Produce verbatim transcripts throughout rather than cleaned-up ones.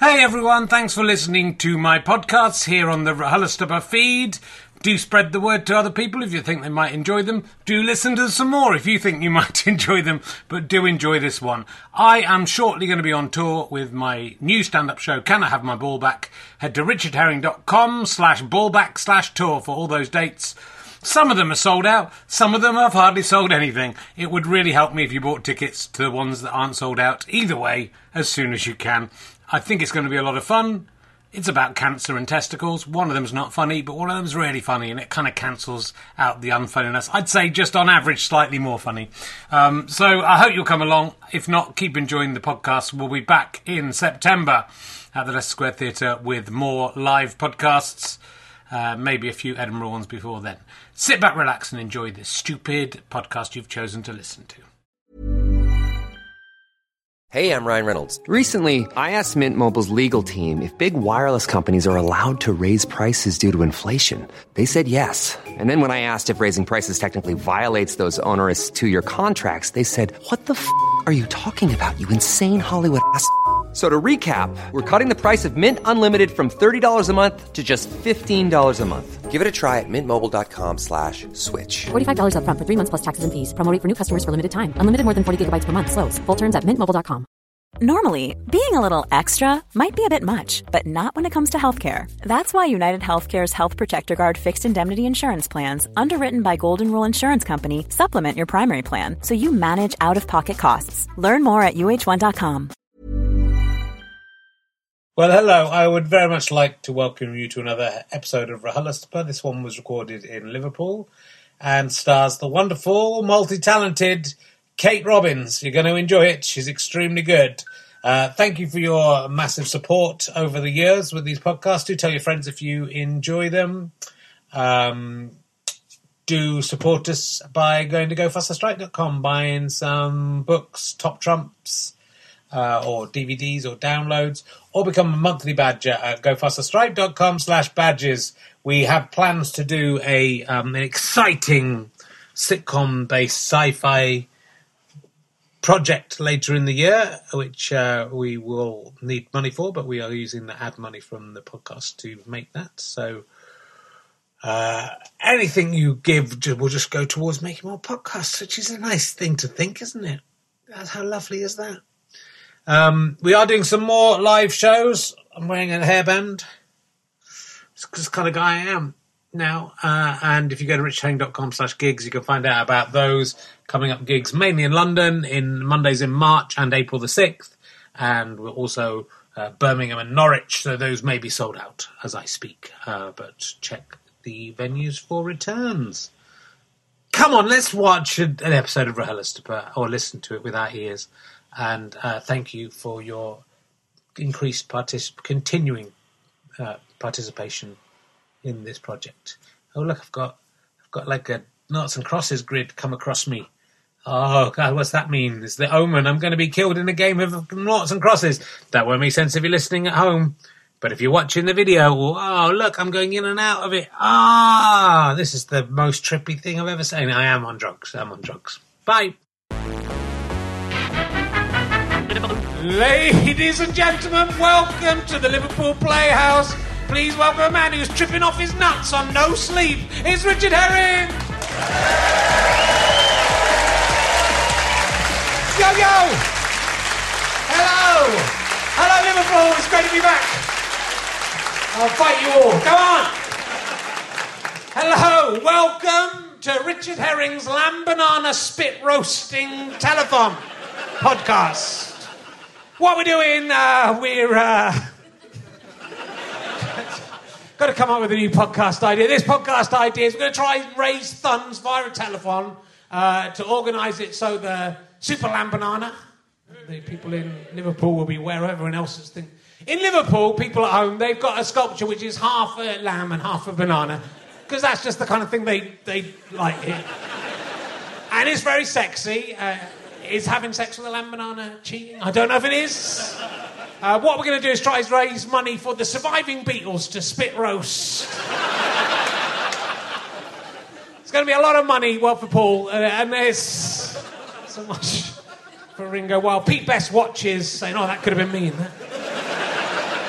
Hey everyone, thanks for listening to my podcasts here on the RHLSTP feed. Do spread the word to other people if you think they might enjoy them. Do listen to some more if you think you might enjoy them, but do enjoy this one. I am shortly going to be on tour with my new stand-up show, Can I Have My Ball Back? Head to richardherring.com slash ballback slash tour for all those dates. Some of them are sold out, some of them have hardly sold anything. It would really help me if you bought tickets to the ones that aren't sold out. Either way, as soon as you can. I think it's going to be a lot of fun. It's about cancer and testicles. One of them's not funny, but one of them's really funny, and it kind of cancels out the unfunniness. I'd say just on average, slightly more funny. Um, so I hope you'll come along. If not, keep enjoying the podcast. We'll be back in September at the Leicester Square Theatre with more live podcasts. Uh, maybe a few Edinburgh ones before then. Sit back, relax, and enjoy this stupid podcast you've chosen to listen to. Hey, I'm Ryan Reynolds. Recently, I asked Mint Mobile's legal team if big wireless companies are allowed to raise prices due to inflation. They said yes. And then when I asked if raising prices technically violates those onerous two-year contracts, they said, what the f*** are you talking about, you insane Hollywood ass f- So to recap, we're cutting the price of Mint Unlimited from thirty dollars a month to just fifteen dollars a month. Give it a try at mintmobile.com slash switch. forty-five dollars up front for three months plus taxes and fees. Promo rate for new customers for limited time. Unlimited more than forty gigabytes per month. Slows full terms at mint mobile dot com. Normally, being a little extra might be a bit much, but not when it comes to healthcare. That's why United Healthcare's Health Protector Guard fixed indemnity insurance plans, underwritten by Golden Rule Insurance Company, supplement your primary plan so you manage out-of-pocket costs. Learn more at U H one dot com. Well, hello. I would very much like to welcome you to another episode of RHLSTP. This one was recorded in Liverpool and stars the wonderful, multi-talented Kate Robbins. You're going to enjoy it. She's extremely good. Uh, thank you for your massive support over the years with these podcasts. Do tell your friends if you enjoy them. Um, do support us by going to go faster strike dot com, buying some books, top trumps, uh, or D V Ds or downloads, or become a monthly badger at gofasterstripe.com slash badges. We have plans to do a um, an exciting sitcom-based sci-fi project later in the year, which uh, we will need money for, but we are using the ad money from the podcast to make that. So uh, anything you give will just go towards making more podcasts, which is a nice thing to think, isn't it? That's, how lovely is that? Um, we are doing some more live shows. I'm wearing a hairband. It's the kind of guy I am now. Uh, and if you go to richardherring.com slash gigs, you can find out about those coming up gigs, mainly in London, in Mondays in March and April the sixth. And we're also uh, Birmingham and Norwich, so those may be sold out as I speak. Uh, but check the venues for returns. Come on, let's watch an episode of RHLSTP, or listen to it with our ears. And uh, thank you for your increased particip- continuing uh, participation in this project. Oh look, I've got I've got like a noughts and crosses grid come across me. Oh God, what's that mean? It's the omen. I'm going to be killed in a game of noughts and crosses. That won't make sense if you're listening at home. But if you're watching the video, oh look, I'm going in and out of it. Ah, this is the most trippy thing I've ever seen. I am on drugs. I'm on drugs. Bye. Ladies and gentlemen, welcome to the Liverpool Playhouse. Please welcome a man who's tripping off his nuts on no sleep. It's Richard Herring! Yo, yo! Hello! Hello, Liverpool! It's great to be back. I'll fight you all. Come on! Hello! Welcome to Richard Herring's Lamb Banana Spit Roasting Telethon podcast. What we're doing, uh, we're... Uh, got to come up with a new podcast idea. This podcast idea is we're going to try and raise funds via a telephone uh, to organise it so the Super Lamb Banana, the people in Liverpool will be aware of everyone else's thing. In Liverpool, people at home, they've got a sculpture which is half a lamb and half a banana, because that's just the kind of thing they, they like here. And it's very sexy. Uh, is having sex with a lamb banana cheating? I don't know if it is. Uh, what we're going to do is try to raise money for the surviving Beatles to spit roast. It's going to be a lot of money, well, for Paul, uh, and there's so much for Ringo. While Pete Best watches, saying, "Oh, that could have been me."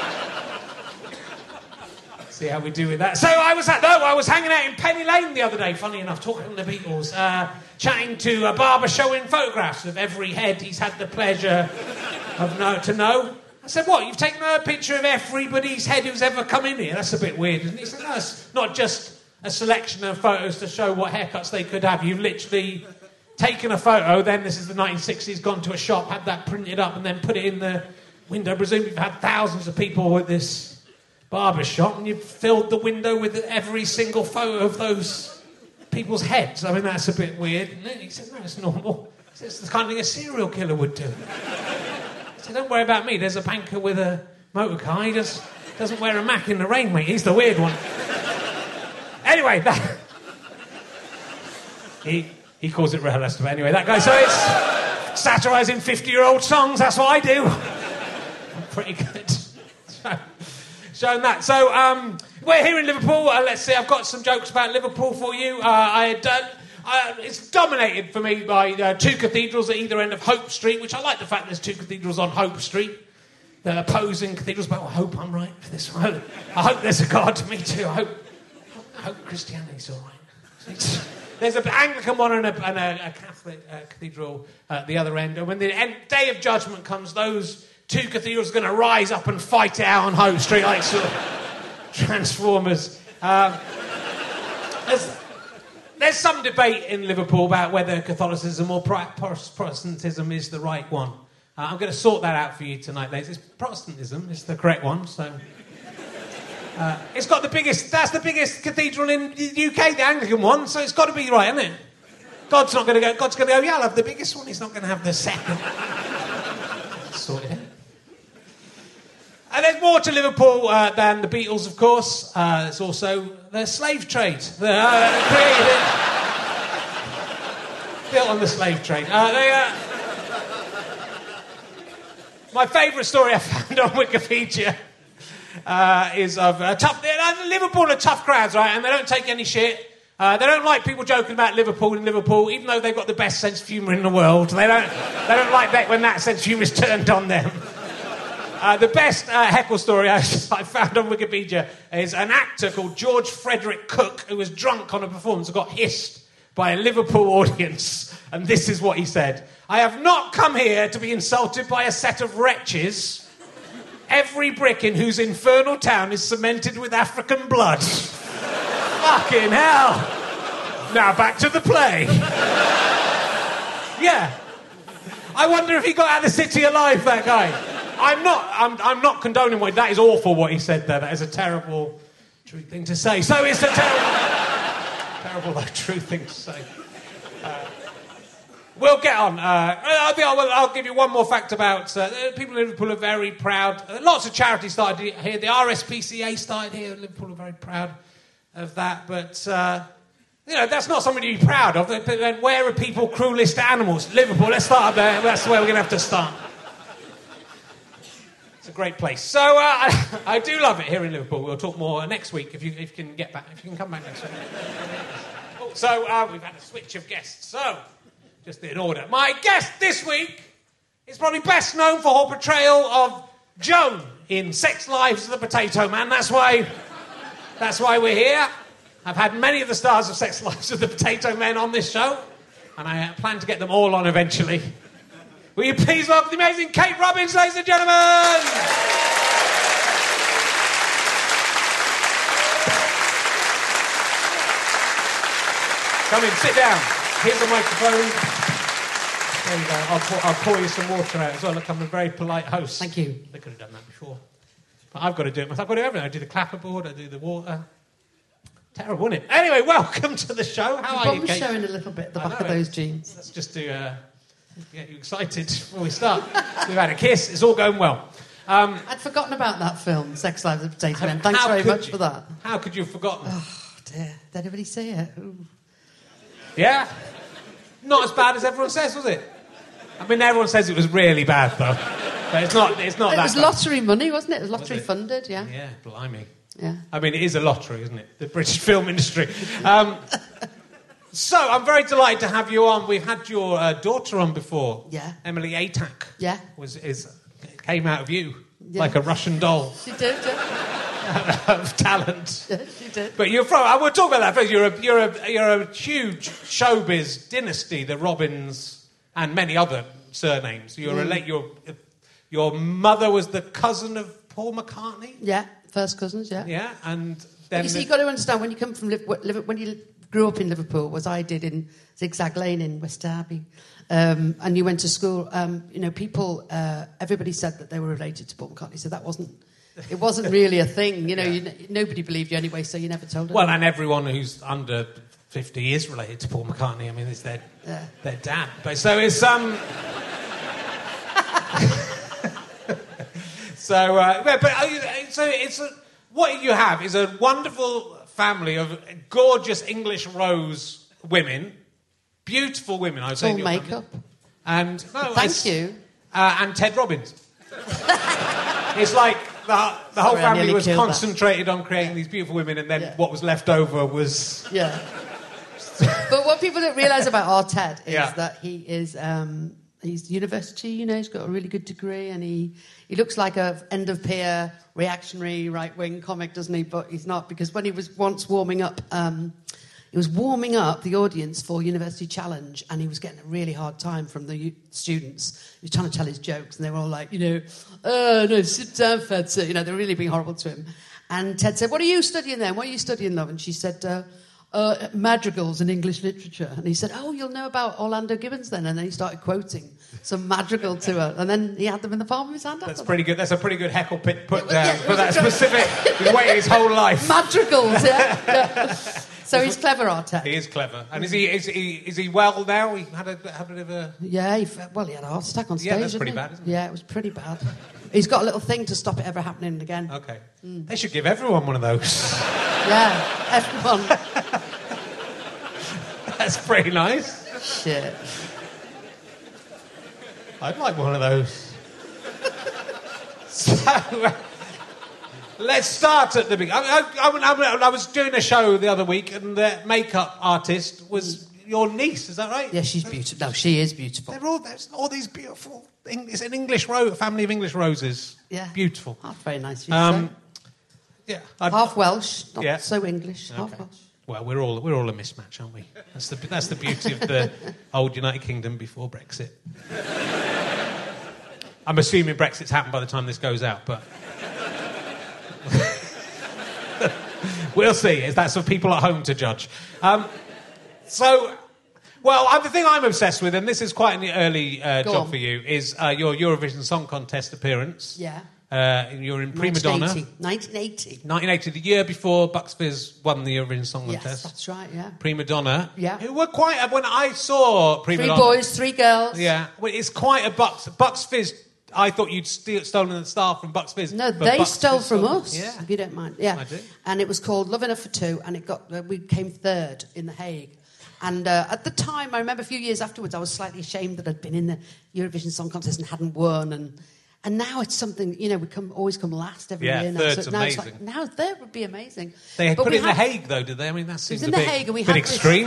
See how we do with that. So I was at, no, I was hanging out in Penny Lane the other day, funny enough, talking to the Beatles, uh, chatting to a barber showing photographs of every head he's had the pleasure of know, to know. I said, what, you've taken a picture of everybody's head who's ever come in here? That's a bit weird, isn't it? He said, no, it's not just a selection of photos to show what haircuts they could have. You've literally taken a photo, then this is the nineteen sixties, gone to a shop, had that printed up and then put it in the window. Presumably you've had thousands of people with this barber shop and you've filled the window with every single photo of those people's heads. I mean, that's a bit weird, isn't it? He said, no, it's normal. He said, it's the kind of thing a serial killer would do. I said, don't worry about me. There's a banker with a motor car. He just doesn't wear a Mac in the rain, mate. He's the weird one. Anyway, that... he, he calls it RHLST, but anyway, that guy. So it's satirising fifty-year-old songs. That's what I do. I'm pretty good. So... Showing that. So, um, we're here in Liverpool. Uh, let's see, I've got some jokes about Liverpool for you. Uh, I had done... Uh, it's dominated for me by uh, two cathedrals at either end of Hope Street, which I like the fact there's two cathedrals on Hope Street. They're opposing cathedrals, but I hope I'm right for this one. I hope there's a God. Me too. I hope, I hope Christianity's all right. There's an Anglican one and a, and a, a Catholic uh, cathedral at the other end. And when the end, day of judgment comes, those... two cathedrals are going to rise up and fight it out on Hope Street like sort of Transformers. Um, there's, there's some debate in Liverpool about whether Catholicism or Protestantism is the right one. Uh, I'm going to sort that out for you tonight, ladies. It's Protestantism is the correct one, so... Uh, it's got the biggest... That's the biggest cathedral in the U K, the Anglican one, so it's got to be right, isn't it? God's not going to go... God's going to go, yeah, I'll have the biggest one. He's not going to have the second. Sort it out. And there's more to Liverpool uh, than the Beatles, of course. Uh, there's also the slave trade. The, uh, created, built on the slave trade. Uh, they, uh, my favourite story I found on Wikipedia uh, is of uh, tough... Uh, Liverpool are tough crowds, right? And they don't take any shit. Uh, they don't like people joking about Liverpool in Liverpool, even though they've got the best sense of humour in the world. They don't, they don't like that when that sense of humour is turned on them. Uh, the best uh, heckle story I, I found on Wikipedia is an actor called George Frederick Cook, who was drunk on a performance and got hissed by a Liverpool audience. And this is what he said. I have not come here to be insulted by a set of wretches, every brick in whose infernal town is cemented with African blood. Fucking hell. Now back to the play. Yeah. I wonder if he got out of the city alive, that guy. I'm not, I'm, I'm not condoning what... That is awful what he said there. That is a terrible, true thing to say. So it's a terrible, terrible, though, true thing to say. Uh, we'll get on. Uh, I think I'll, I'll give you one more fact about... Uh, people in Liverpool are very proud. Uh, lots of charities started here. The R S P C A started here. Liverpool are very proud of that. But, uh, you know, that's not something to be proud of. Then where are people cruelest to animals? Liverpool, let's start up there. That's where we're going to have to start. A great place. So uh, I, I do love it here in Liverpool. We'll talk more next week if you if you can get back. If you can come back next week. So uh, we've had a switch of guests. So just in order. My guest this week is probably best known for her portrayal of Joan in Sex Lives of the Potato Man. That's why. That's why we're here. I've had many of the stars of Sex Lives of the Potato Men on this show, and I plan to get them all on eventually. Will you please welcome the amazing Kate Robbins, ladies and gentlemen? Come in, sit down. Here's the microphone. There you go. I'll pour, I'll pour you some water out as well. Look, I'm a very polite host. Thank you. They could have done that before. But I've got to do it myself. I've got to do everything. I do the clapperboard, I do the water. Terrible, isn't it? Anyway, welcome to the show. How Your are you, Kate? showing a little bit at the I back know of those it. jeans. Let's just do... Uh, get you excited before we start. We've had a kiss. It's all going well. Um, I'd forgotten about that film, Sex Lives of the Potato Men. Thanks how very could much you? for that. How could you have forgotten? Oh, dear. Did anybody see it? Ooh. Yeah? Not as bad as everyone says, was it? I mean, everyone says it was really bad, though. But it's not, it's not It that was bad. lottery money, wasn't it? It was lottery Was it? funded, yeah. Yeah, blimey. Yeah. I mean, it is a lottery, isn't it? The British film industry. Um, so, I'm very delighted to have you on. We've had your uh, daughter on before. Yeah. Emily Atack. Yeah. Was, is, came out of you Yeah. like a Russian doll. She did, yeah. of talent. Yes, you did. But you're from. I will talk about that first. You're a you're a you're a huge showbiz dynasty, the Robbins, and many other surnames. You're Mm. a late. Your your mother was the cousin of Paul McCartney. Yeah, first cousins, yeah. Yeah, and But then you see, the- you've got to understand, when you come from Liv- Liv- when you grew up in Liverpool, as I did in Zigzag Lane in West Derby, um, and you went to school, um, you know, people, uh, everybody said that they were related to Paul McCartney, so that wasn't, it wasn't really a thing, you know, Yeah. you, nobody believed you anyway, so you never told them. well, and everyone who's under fifty is related to Paul McCartney. I mean, it's their Yeah. their dad. But so it's um. So, uh, but, but uh, so it's a, what you have is a wonderful family of gorgeous English rose women, beautiful women. I would It's say, all in your makeup. family. And no, Thank it's- you. Uh, and Ted Robbins. It's like the, the whole Sorry, I family nearly was killed that. concentrated on creating these beautiful women, and then Yeah. what was left over was Yeah. But what people don't realise about our Ted is Yeah. that he is um, he's university, you know, he's got a really good degree, and he, he looks like a end of peer reactionary right wing comic, doesn't he? But he's not, because when he was once warming up, um, he was warming up the audience for University Challenge, and he was getting a really hard time from the u- students. He was trying to tell his jokes, and they were all like, you know, oh no, sit down, Fetzer. You know, they're really being horrible to him. And Ted said, "What are you studying then? What are you studying, love?" And she said, uh, uh, madrigals in English literature. And he said, "Oh, you'll know about Orlando Gibbons then." And then he started quoting some madrigal to her. And then he had them in the palm of his hand. That's after pretty good. That's a pretty good heckle pit put It was- down yeah, it for was that a good- specific. He's waited his whole life. that. Madrigals, yeah. yeah. So he's clever, our Ted. He is clever. And is he is he is he well now? He had a had a bit of a. Yeah, he, fe- well, he had a heart attack on stage. Yeah, that's didn't pretty he? bad, isn't it? Yeah, it was pretty bad. He's got a little thing to stop it ever happening again. Okay. They should give everyone one of those. Yeah, everyone. That's pretty nice. Shit. I'd like one of those. So, uh, let's start at the beginning. I, I, I, I was doing a show the other week, and the makeup artist was your niece. Is that right? Yeah, she's beautiful. No, she is beautiful. They're all there's all these beautiful. It's an English rose, a family of English roses. Yeah. Beautiful. Half very nice, you'd Um, say. yeah. I'd- Half Welsh, not Yeah. so English. Half Okay. Welsh. Well, we're all we're all a mismatch, aren't we? That's the that's the beauty of the old United Kingdom before Brexit. I'm assuming Brexit's happened by the time this goes out, but we'll see. That's for people at home to judge. Um, so, well, I, the thing I'm obsessed with, and this is quite an early uh, Go job on. for you, is uh, your Eurovision Song Contest appearance. Yeah. Uh, you're in Prima Donna. nineteen eighty. nineteen eighty, the year before Bucks Fizz won the Eurovision Song Yes, Contest. that's right, yeah. Prima Donna. Yeah. Who were quite... A, when I saw Prima Three Donna... boys, three girls. Yeah. Well, it's quite a Bucks... Bucks Fizz... I thought you'd steal, stolen the star from Bucks Fizz. No, but they Bucks stole Fizz from stole- us, Yeah. if you don't mind. Yeah. I do. And it was called Love Enough for Two, and it got uh, we came third in The Hague. And uh, at the time, I remember a few years afterwards, I was slightly ashamed that I'd been in the Eurovision Song Contest and hadn't won. And and now it's something, you know, we come always come last every Yeah, year. Now, third's so now it's like, amazing. now third would be amazing. They had But put we it in The had- Hague, though, did they? I mean, that seems in a The bit, Hague, and we bit had this- extreme.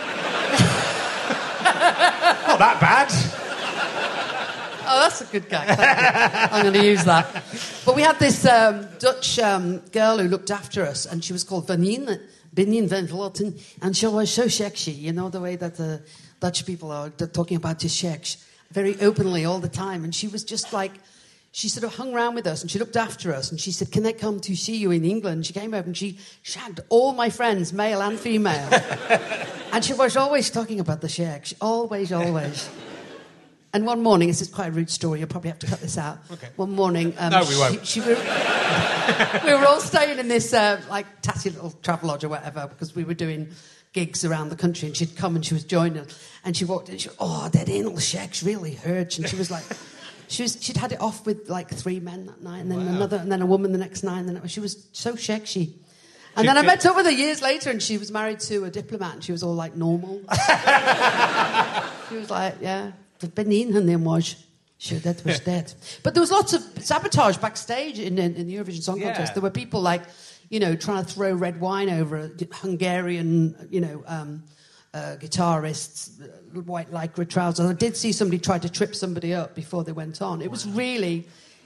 Not that bad. Oh, that's a good gag. Thank you. I'm going to use that. But we had this um, Dutch um, girl who looked after us, and she was called Vanine, Benin van Vleuten, and she was so sexy, you know, the way that the Dutch people are talking about the sex, very openly all the time. And she was just like, she sort of hung around with us, and she looked after us, and she said, "Can I come to see you in England?" She came over and she shagged all my friends, male and female. And she was always talking about the sex, always, always. And one morning, this is quite a rude story, you'll probably have to cut this out. Okay. One morning... Um, No, we won't. She, she, we, were, we were all staying in this, uh, like, tatty little travel lodge or whatever, because we were doing gigs around the country, and she'd come and she was joining us. And she walked in and she went, "Oh, that anal sex really hurts." And she was like... She was, she'd had it off with, like, three men that night, and then Wow. another, and then a woman the next night, and then it, she was so sexy. And She then I did- met up with her years later, and she was married to a diplomat, and she was all, like, normal. She was like, yeah... Benin, her name was. Sure, that was that. But there was lots of sabotage backstage in, in, in the Eurovision Song Yeah. Contest. There were people like, you know, trying to throw red wine over a Hungarian, you know, um, uh, guitarists, uh, white lycra trousers. I did see somebody try to trip somebody up before they went on. It was really,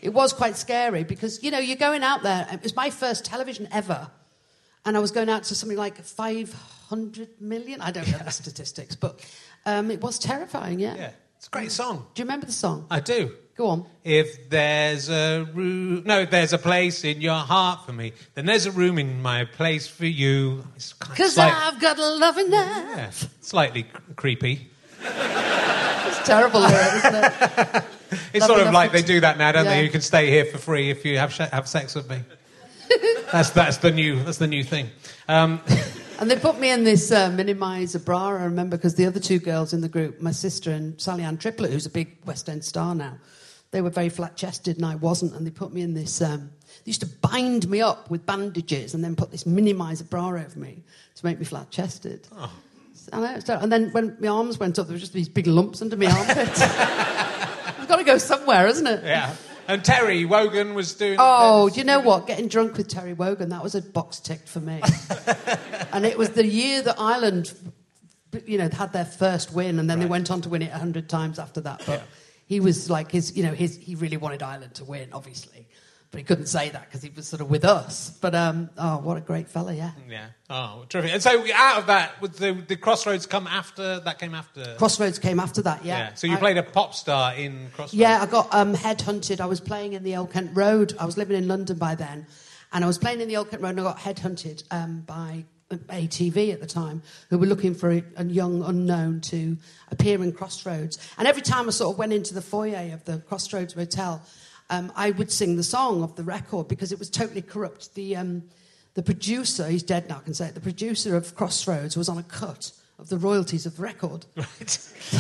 it was quite scary because, you know, you're going out there. It was my first television ever. And I was going out to something like five hundred million. I don't know the statistics, but um, it was terrifying, yeah. Yeah, it's a great song. Do you remember the song? I do. Go on. If there's a room... No, if there's a place in your heart for me, then there's a room in my place for you. Because I've got a loving enough. Yeah, slightly cr- creepy. It's terrible, isn't it? It's Love sort of enough like to- they do that now, don't Yeah. they? You can stay here for free if you have sh- have sex with me. that's that's the new that's the new thing. Um, And they put me in this uh, minimizer bra, I remember, because the other two girls in the group, my sister and Sally Ann Triplett, who's a big West End star now, they were very flat-chested and I wasn't, and they put me in this... Um, they used to bind me up with bandages and then put this minimizer bra over me to make me flat-chested. Oh. I know, so, and then when my arms went up, there were just these big lumps under my armpits. I've got to go somewhere, isn't it? yeah. And Terry Wogan was doing... Oh, do you know what? Getting drunk with Terry Wogan, that was a box ticked for me. And it was the year that Ireland, you know, had their first win, and then Right. they went on to win it a hundred times after that. But Yeah. he was like, his, you know, his, he really wanted Ireland to win, obviously. But he couldn't say that because he was sort of with us. But, um, oh, what a great fella, yeah. Yeah. Oh, terrific. And so out of that, would the, the Crossroads come after... That came after... Crossroads came after that, yeah. So you I- played a pop star in Crossroads? Yeah, I got um, headhunted. I was playing in the Old Kent Road. I was living in London by then. And I was playing in the Old Kent Road and I got headhunted um, by A T V at the time, who were looking for a, a young unknown to appear in Crossroads. And every time I sort of went into the foyer of the Crossroads Hotel, um, I would sing the song of the record because it was totally corrupt. The, um, the producer, he's dead now, I can say it, the producer of Crossroads was on a cut of the royalties of the record. Right.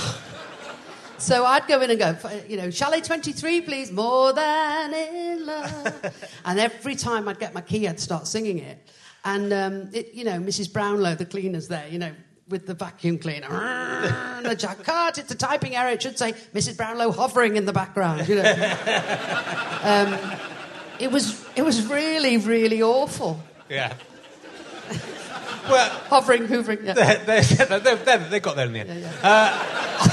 So I'd go in and go, you know, Chalet twenty-three, please, more than in love. And every time I'd get my key, I'd start singing it. And, um, it, you know, Missus Brownlow, the cleaner's there, you know, with the vacuum cleaner. And the jack cut, it's a typing error. It should say Missus Brownlow hovering in the background, you know. um, it was it was really, really awful. Yeah. Well... Hovering, hoovering, yeah. They, they, they, they, they got there in the end. Yeah, yeah.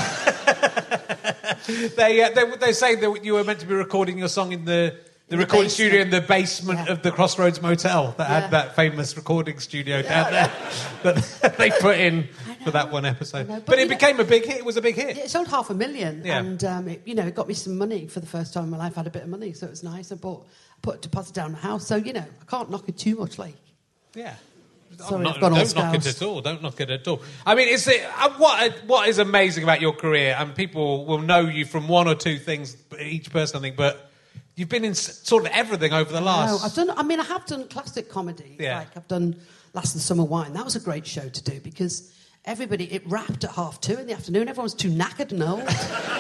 Uh, they, uh, they they say that you were meant to be recording your song in the the In the recording basement. studio in the basement Yeah. of the Crossroads Motel that Yeah. had that famous recording studio down there that they put in for that one episode. know, But, but it you know- became a big hit. It was a big hit. It sold half a million, Yeah. and um, it, you know, it got me some money for the first time in my life. I had a bit of money, so it was nice. I bought, put a deposit down the house, so you know, I can't knock it too much. Like, Yeah. Sorry, Not- I've gone all don't knock it scoused. at all. Don't knock it at all. I mean, it's it, uh, what what is amazing about your career, and people will know you from one or two things each person, I think, but you've been in s- sort of everything over the last. no, I've done. I mean, I have done classic comedy. Yeah. Like I've done Last of the Summer Wine. That was a great show to do because everybody it wrapped at half two in the afternoon. Everyone was too knackered and old.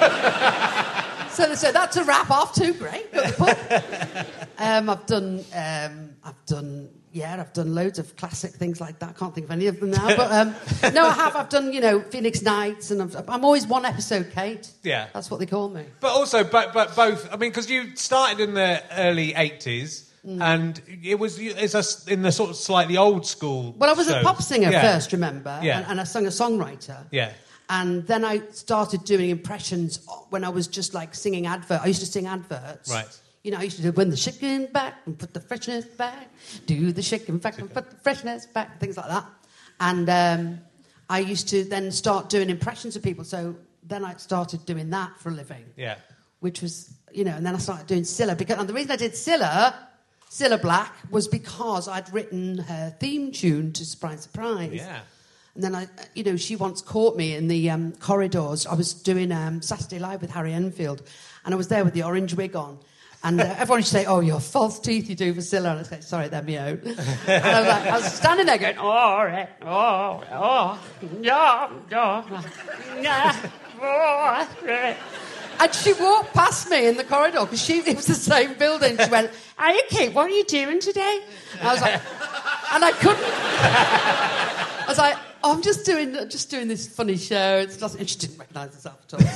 So they said that's a wrap half two. Great, go to the pub. um, I've done. Um, I've done. Yeah, I've done loads of classic things like that. I can't think of any of them now. But um, no, I have. I've done, you know, Phoenix Nights, and I've, I'm always one episode, Kate. Yeah. That's what they call me. But also, but but both. I mean, because you started in the early eighties, Mm. and it was it's a, in the sort of slightly old school. Well, I was a shows. pop singer Yeah. first, remember? Yeah. And, and I sung a songwriter. Yeah. And then I started doing impressions when I was just like singing adverts. I used to sing adverts. Right. You know, I used to do when the chicken back and put the freshness back, do the chicken back and put the freshness back, things like that. And um, I used to then start doing impressions of people. So then I started doing that for a living. Yeah. Which was, you know, and then I started doing Cilla. Because, and the reason I did Cilla, Cilla Black, was because I'd written her theme tune to Surprise, Surprise. Yeah. And then, I, you know, she once caught me in the um, corridors. I was doing um, Saturday Live with Harry Enfield, and I was there with the orange wig on. And uh, everyone used to say, oh, your false teeth you do for Cilla. And I was like, sorry, they're me out. And I was, like, I was standing there going, oh, right, oh, oh, yeah, yeah, yeah, oh, right. And she walked past me in the corridor, because she it was the same building. She went, are you Kate? What are you doing today? And I was like, and I couldn't. I was like, oh, I'm just doing just doing this funny show. It's just, and she didn't recognise herself at all.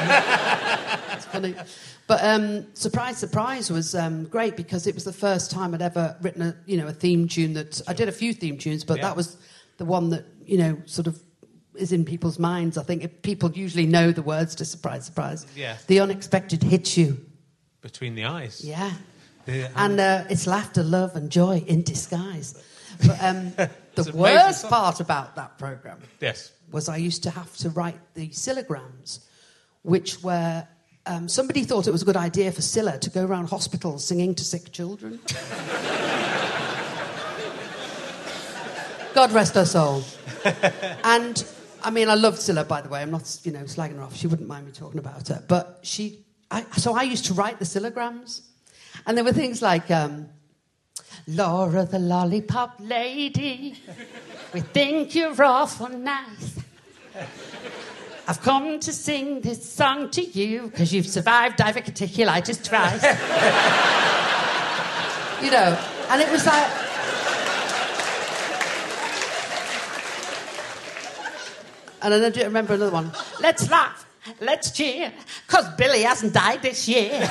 So it's funny. But um, Surprise, Surprise was um, great because it was the first time I'd ever written a, you know, a theme tune that... I did a few theme tunes, but Yeah. that was the one that, you know, sort of is in people's minds. I think if people usually know the words to Surprise, Surprise. Yeah. The unexpected hits you. Between the eyes. Yeah. Yeah, um, and uh, it's laughter, love, and joy in disguise. But um, the amazing worst song. part about that programme Yes. was I used to have to write the Scillograms, which were... Um, somebody thought it was a good idea for Scylla to go around hospitals singing to sick children. God rest her soul. And, I mean, I loved Scylla, by the way. I'm not, you know, slagging her off. She wouldn't mind me talking about her. But she... I, so I used to write the Scillograms. And there were things like... Um, Laura the lollipop lady, we think you're awful nice. I've come to sing this song to you because you've survived diverticulitis twice. You know, and it was like... And then I do remember another one. Let's laugh, let's cheer, because Billy hasn't died this year.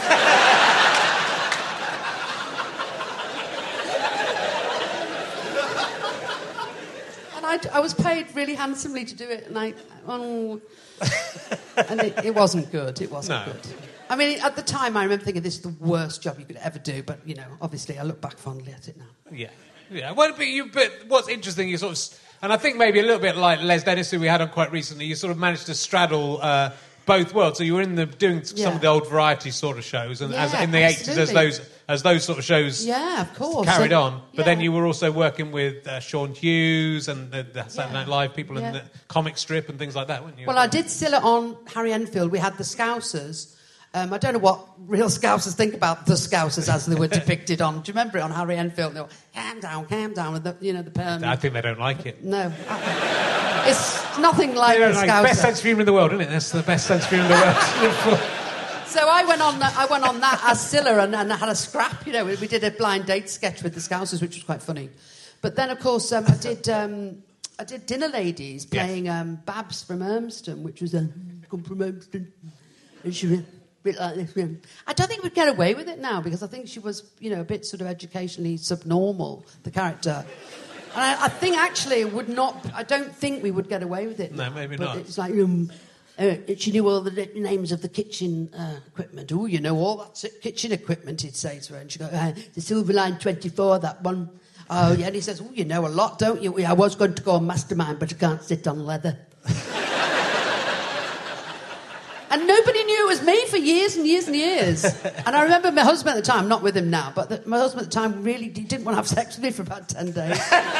I, I was paid really handsomely to do it, and I, oh, and it, it wasn't good. It wasn't No. good. I mean, at the time, I remember thinking this is the worst job you could ever do. But you know, obviously, I look back fondly at it now. Yeah, yeah. Well, but you. But what's interesting, you sort of, and I think maybe a little bit like Les Dennis, who we had on quite recently. You sort of managed to straddle uh, both worlds. So you were in the doing some Yeah. of the old variety sort of shows, and as Yeah, in the eighties, as absolutely. those as those sort of shows. Yeah, of course. Carried So- on, but then yeah. you were also working with uh, Sean Hughes and the, the Saturday Yeah. Night Live people Yeah. and the comic strip and things like that, weren't you? Well, I did Scylla on Harry Enfield. We had the Scousers. Um, I don't know what real Scousers think about the Scousers as they were depicted on. Do you remember it on Harry Enfield? They were, calm down, calm down, with the, you know, the perm. I think they don't like it. No. I- it's nothing like They the don't like Scouser. best sense of humour in the world, isn't it? That's the best sense of humour in the world. So I went on. I went on that as Scylla and, and I had a scrap. You know, we, we did a blind date sketch with the Scousers, which was quite funny. But then, of course, um, I did. Um, I did Dinner Ladies playing um, Babs from Urmston, which was a come from Urmston, and she was a bit like this. yeah. I don't think we'd get away with it now because I think she was, you know, a bit sort of educationally subnormal, the character. And I, I think actually it would not. I don't think we would get away with it. No, now. maybe But not. It's like. Um, Uh, she knew all the li- names of the kitchen uh, equipment. Oh, you know all that kitchen equipment, he'd say to her. And she'd go, uh, the Silverline twenty-four, that one. Oh, yeah. And he says, oh, you know a lot, don't you? I was going to go on Mastermind, but I can't sit on leather. And nobody knew it was me for years and years and years. And I remember my husband at the time, not with him now, but the, my husband at the time really he didn't want to have sex with me for about ten days.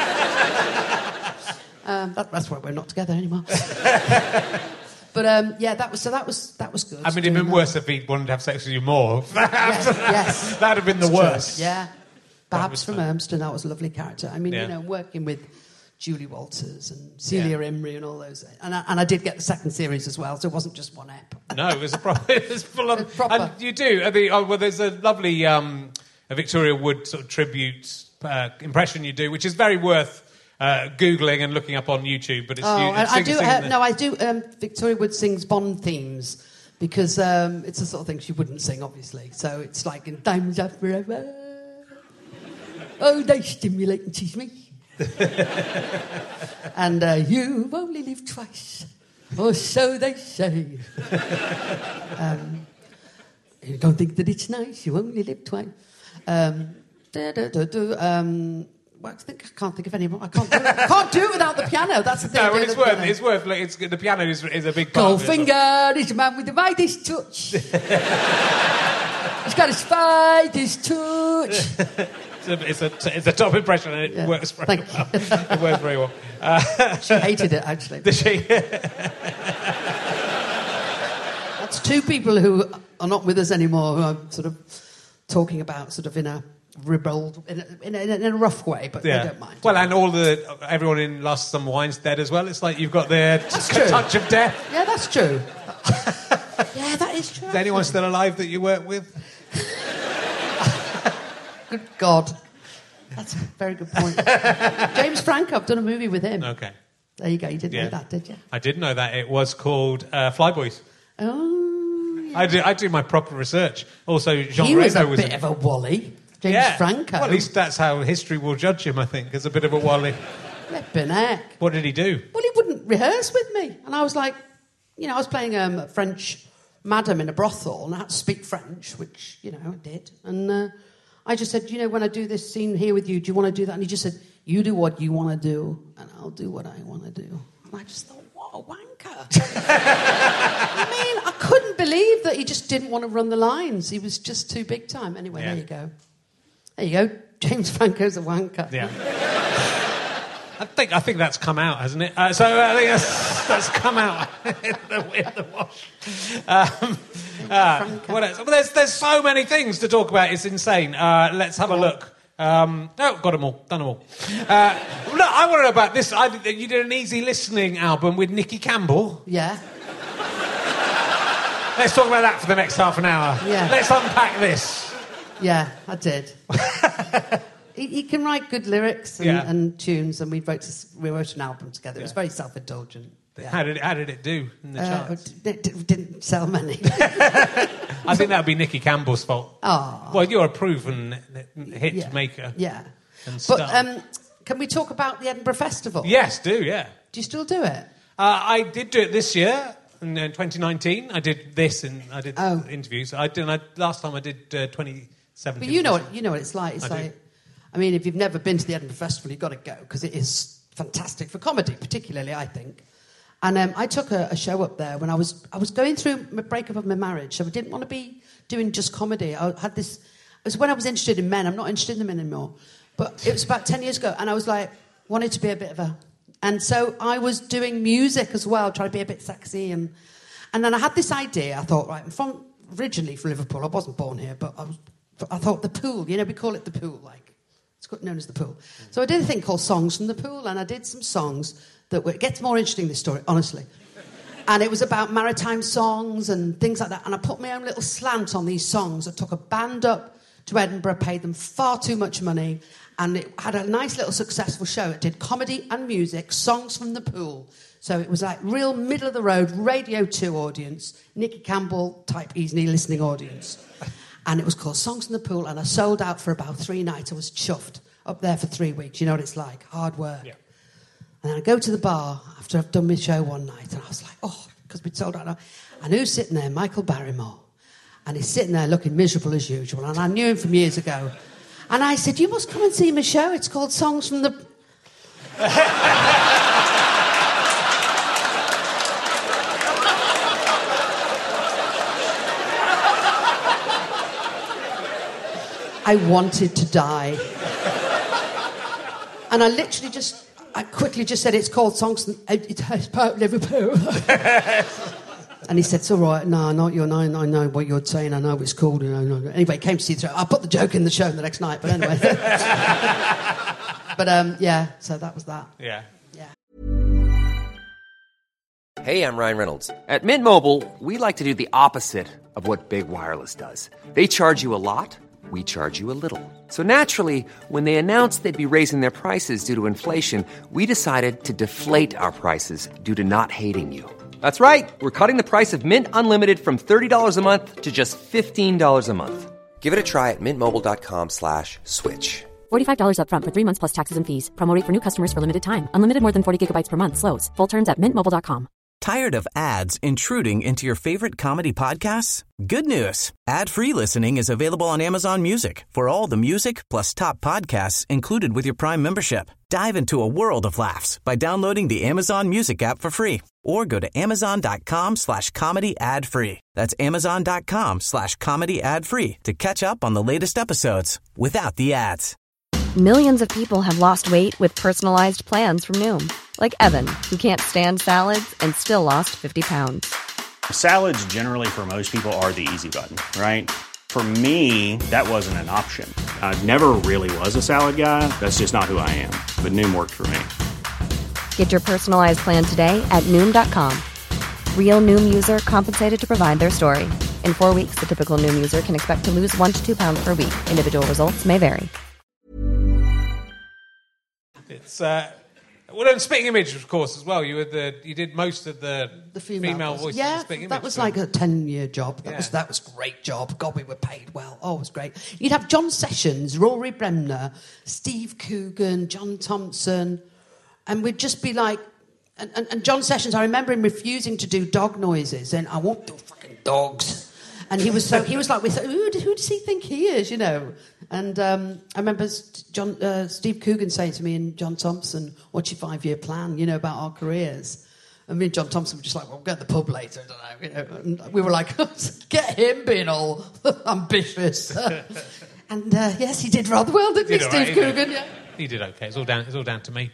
um, that, that's why we're not together anymore. But um, yeah, that was so. That was that was good. I mean, it'd doing been that. worse if he'd wanted to have sex with you more. Yes, yes. That'd have been the It's true. worst. Yeah, That Babs was from fun. Urmston. That was a lovely character. I mean, Yeah. you know, working with Julie Walters and Celia Yeah. Imrie and all those, and I, and I did get the second series as well, so it wasn't just one ep. No, it was a proper. It was full on. It's proper. And you do. I mean, oh, well, there's a lovely um, a Victoria Wood sort of tribute uh, impression you do, which is very worth uh, googling and looking up on YouTube. But it's Oh, you. I, it's I sing- do. singing Uh, the- no, I do. Um, Victoria Wood sings Bond themes because um, it's the sort of thing she wouldn't sing, obviously. So it's like in Diamonds Are Forever. Oh, they stimulate and tease me. And uh, you've only lived twice, or so they say. um, you don't think that it's nice. You only live twice. Um, da, da, da, da, um, well, I think I can't think of any more. I can't do it. I can't do it without the piano. That's the thing. No, do well, it it's without worth. the It's worth. Like, it's the piano is, is a big part. of it as well. Goldfinger is a man with the widest touch. He's got a spider's touch. It's a, it's a, it's a top impression, and it Yeah. works very Thank well. It works very well. Uh, She hated it, actually. does she? That's two people who are not with us anymore, who I'm sort of talking about sort of in a ribald, in a, in a, in a rough way, but Yeah. they don't mind. Well, and all the everyone in Last Summer Wine's dead as well. It's like you've got their That's t- true. touch of death. Yeah, that's true. Yeah, that is true. Is anyone actually. still alive that you work with? Good God. That's a very good point. James Franco, I've done a movie with him. Okay. There you go. You didn't Yeah. know that, did you? I did know that. It was called uh, Flyboys. Oh, yeah. I do. I do my proper research. Also, Jean He was a Reno was bit in- of a wally. James yeah. Franco. Well, at least that's how history will judge him. I think as a bit of a wally. Flippin' heck. What did he do? Well, he wouldn't rehearse with me. And I was like, you know, I was playing um, a French madam in a brothel, and I had to speak French, which, you know, I did. And uh, I just said, you know, when I do this scene here with you, do you want to do that? And he just said, you do what you want to do, and I'll do what I want to do. And I just thought, what a wanker. I mean, I couldn't believe that he just didn't want to run the lines. He was just too big time. Anyway, Yeah. there you go. There you go. James Franco's a wanker. Yeah. I think I think that's come out, hasn't it? Uh, so I think that's, that's come out in the, in the wash. Um, uh, what else? Well, there's there's so many things to talk about. It's insane. Uh, let's have a look. Um, no, got them all. Done them all. Uh, look, I want to know about this. I, you did an easy listening album with Nicky Campbell. Yeah. Let's talk about that for the next half an hour. Yeah. Let's unpack this. Yeah, I did. he, he can write good lyrics and, Yeah. and tunes, and we wrote this, we wrote an album together. It was Yeah. very self-indulgent. Yeah. How did it, how did it do in the Uh, charts? it, it didn't sell many. I think that would be Nicky Campbell's fault. Oh. Well, you're a proven hit Yeah. maker. Yeah. And But star. um, can we talk about the Edinburgh Festival? Yes, do, yeah. Do you still do it? Uh, I did do it this year, in uh, twenty nineteen. I did this, and I did Oh. interviews. I did. I, last time I did uh, twenty seventeen. But you know what you know what it's like. It's I do. like, I mean, if you've never been to the Edinburgh Festival, you've got to go because it is fantastic for comedy, particularly, I think. And um, I took a, a show up there when I was I was going through my breakup of my marriage, so I didn't want to be doing just comedy. I had this. It was when I was interested in men. I'm not interested in them anymore. But it was about ten years ago, and I was like, wanted to be a bit of a. And so I was doing music as well, trying to be a bit sexy, and and then I had this idea. I thought, right, I'm from originally from Liverpool. I wasn't born here, but I was. I thought the pool. You know, we call it the pool, like it's known as the pool. So I did a thing called Songs from the Pool, and I did some songs that were. It gets more interesting, this story, honestly. And it was about maritime songs and things like that. And I put my own little slant on these songs. I took a band up to Edinburgh, paid them far too much money, and it had a nice little successful show. It did comedy and music, songs from the pool. So it was like real middle of the road, Radio two audience, Nicky Campbell type easy listening audience. And it was called Songs from the Pool, and I sold out for about three nights. I was chuffed up there for three weeks. You know what it's like, hard work. Yeah. And then I go to the bar after I've done my show one night, and I was like, oh, because we'd sold out. And who's sitting there? Michael Barrymore. And he's sitting there looking miserable as usual, and I knew him from years ago. And I said, you must come and see my show. It's called Songs from the... I wanted to die. And I literally just... I quickly just said, it's called Songs... It's about Liverpool. And he said, it's all right. No, not your no, I know what you're saying. I know what it's called. You know, no. Anyway, came to see the show. I put the joke in the show the next night, but anyway. But, um, yeah, so that was that. Yeah. Yeah. Hey, I'm Ryan Reynolds. At Mint Mobile, we like to do the opposite of what Big Wireless does. They charge you a lot. We charge you a little. So naturally, when they announced they'd be raising their prices due to inflation, we decided to deflate our prices due to not hating you. That's right. We're cutting the price of Mint Unlimited from thirty dollars a month to just fifteen dollars a month. Give it a try at mintmobile.com slash switch. forty-five dollars up front for three months plus taxes and fees. Promo rate for new customers for limited time. Unlimited more than forty gigabytes per month slows. Full terms at mint mobile dot com. Tired of ads intruding into your favorite comedy podcasts? Good news. Ad-free listening is available on Amazon Music for all the music plus top podcasts included with your Prime membership. Dive into a world of laughs by downloading the Amazon Music app for free or go to amazon.com slash comedy ad free. That's amazon.com slash comedy ad free to catch up on the latest episodes without the ads. Millions of people have lost weight with personalized plans from Noom. Like Evan, who can't stand salads and still lost fifty pounds. Salads generally for most people are the easy button, right? For me, that wasn't an option. I never really was a salad guy. That's just not who I am. But Noom worked for me. Get your personalized plan today at Noom dot com. Real Noom user compensated to provide their story. In four weeks, the typical Noom user can expect to lose one to two pounds per week. Individual results may vary. It's uh, well, and Spitting Image, of course, as well. You were the you did most of the, The female, voices. of yeah, Spitting that Image, was so- like a ten-year job. That Yeah. was that was a great job. God, we were paid well. Oh, it was great. You'd have John Sessions, Rory Bremner, Steve Coogan, John Thompson, and we'd just be like And, and, and John Sessions, I remember him refusing to do dog noises, and I won't do fucking dogs. And he was so he was like, we thought, who, who does he think he is, you know? And um, I remember John uh, Steve Coogan saying to me and John Thompson, "What's your five-year plan? You know, about our careers." And me and John Thompson were just like, "Well, we'll go to the pub later." I don't know, you know. And we were like, "Get him being all ambitious." And uh, yes, he did rather well, didn't he, did Steve right, Coogan? Yeah. He did okay. It's all down. It's all down to me.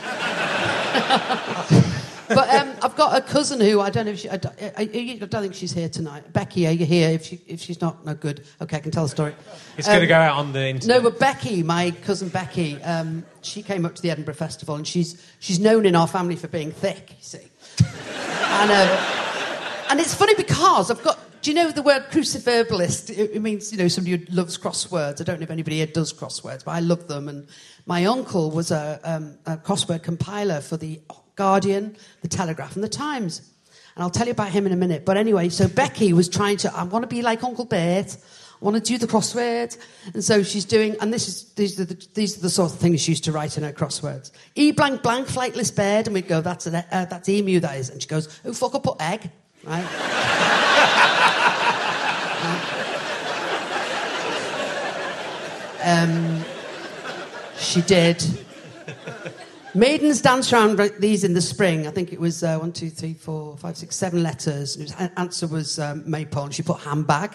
But um, I've got a cousin who I don't know if she. I don't, I, I don't think she's here tonight. Becky, are you here? If she if she's not, no good. Okay, I can tell a story. It's um, going to go out on the internet. No, but Becky, my cousin Becky, um, she came up to the Edinburgh Festival, and she's she's known in our family for being thick. You see, and um, and it's funny because I've got. Do you know the word cruciverbalist? It, it means, you know, somebody who loves crosswords. I don't know if anybody here does crosswords, but I love them. And my uncle was a, um, a crossword compiler for the Guardian, the Telegraph, and the Times. And I'll tell you about him in a minute. But anyway, so Becky was trying to, I want to be like Uncle Bert. I want to do the crosswords. And so she's doing, and this is these are the, these are the sort of things she used to write in her crosswords. E blank blank flightless bird. And we'd go, that's, an, uh, that's emu, that is. And she goes, oh, fuck, I put egg. Right? um, she did. Maidens dance around these in the spring. I think it was uh, one, two, three, four, five, six, seven letters. It was, answer was um, maypole, and she put handbag.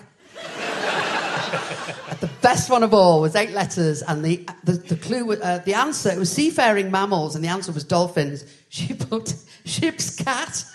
The best one of all was eight letters, and the the, the clue, uh, the answer, it was seafaring mammals, and the answer was dolphins. She put ship's cat.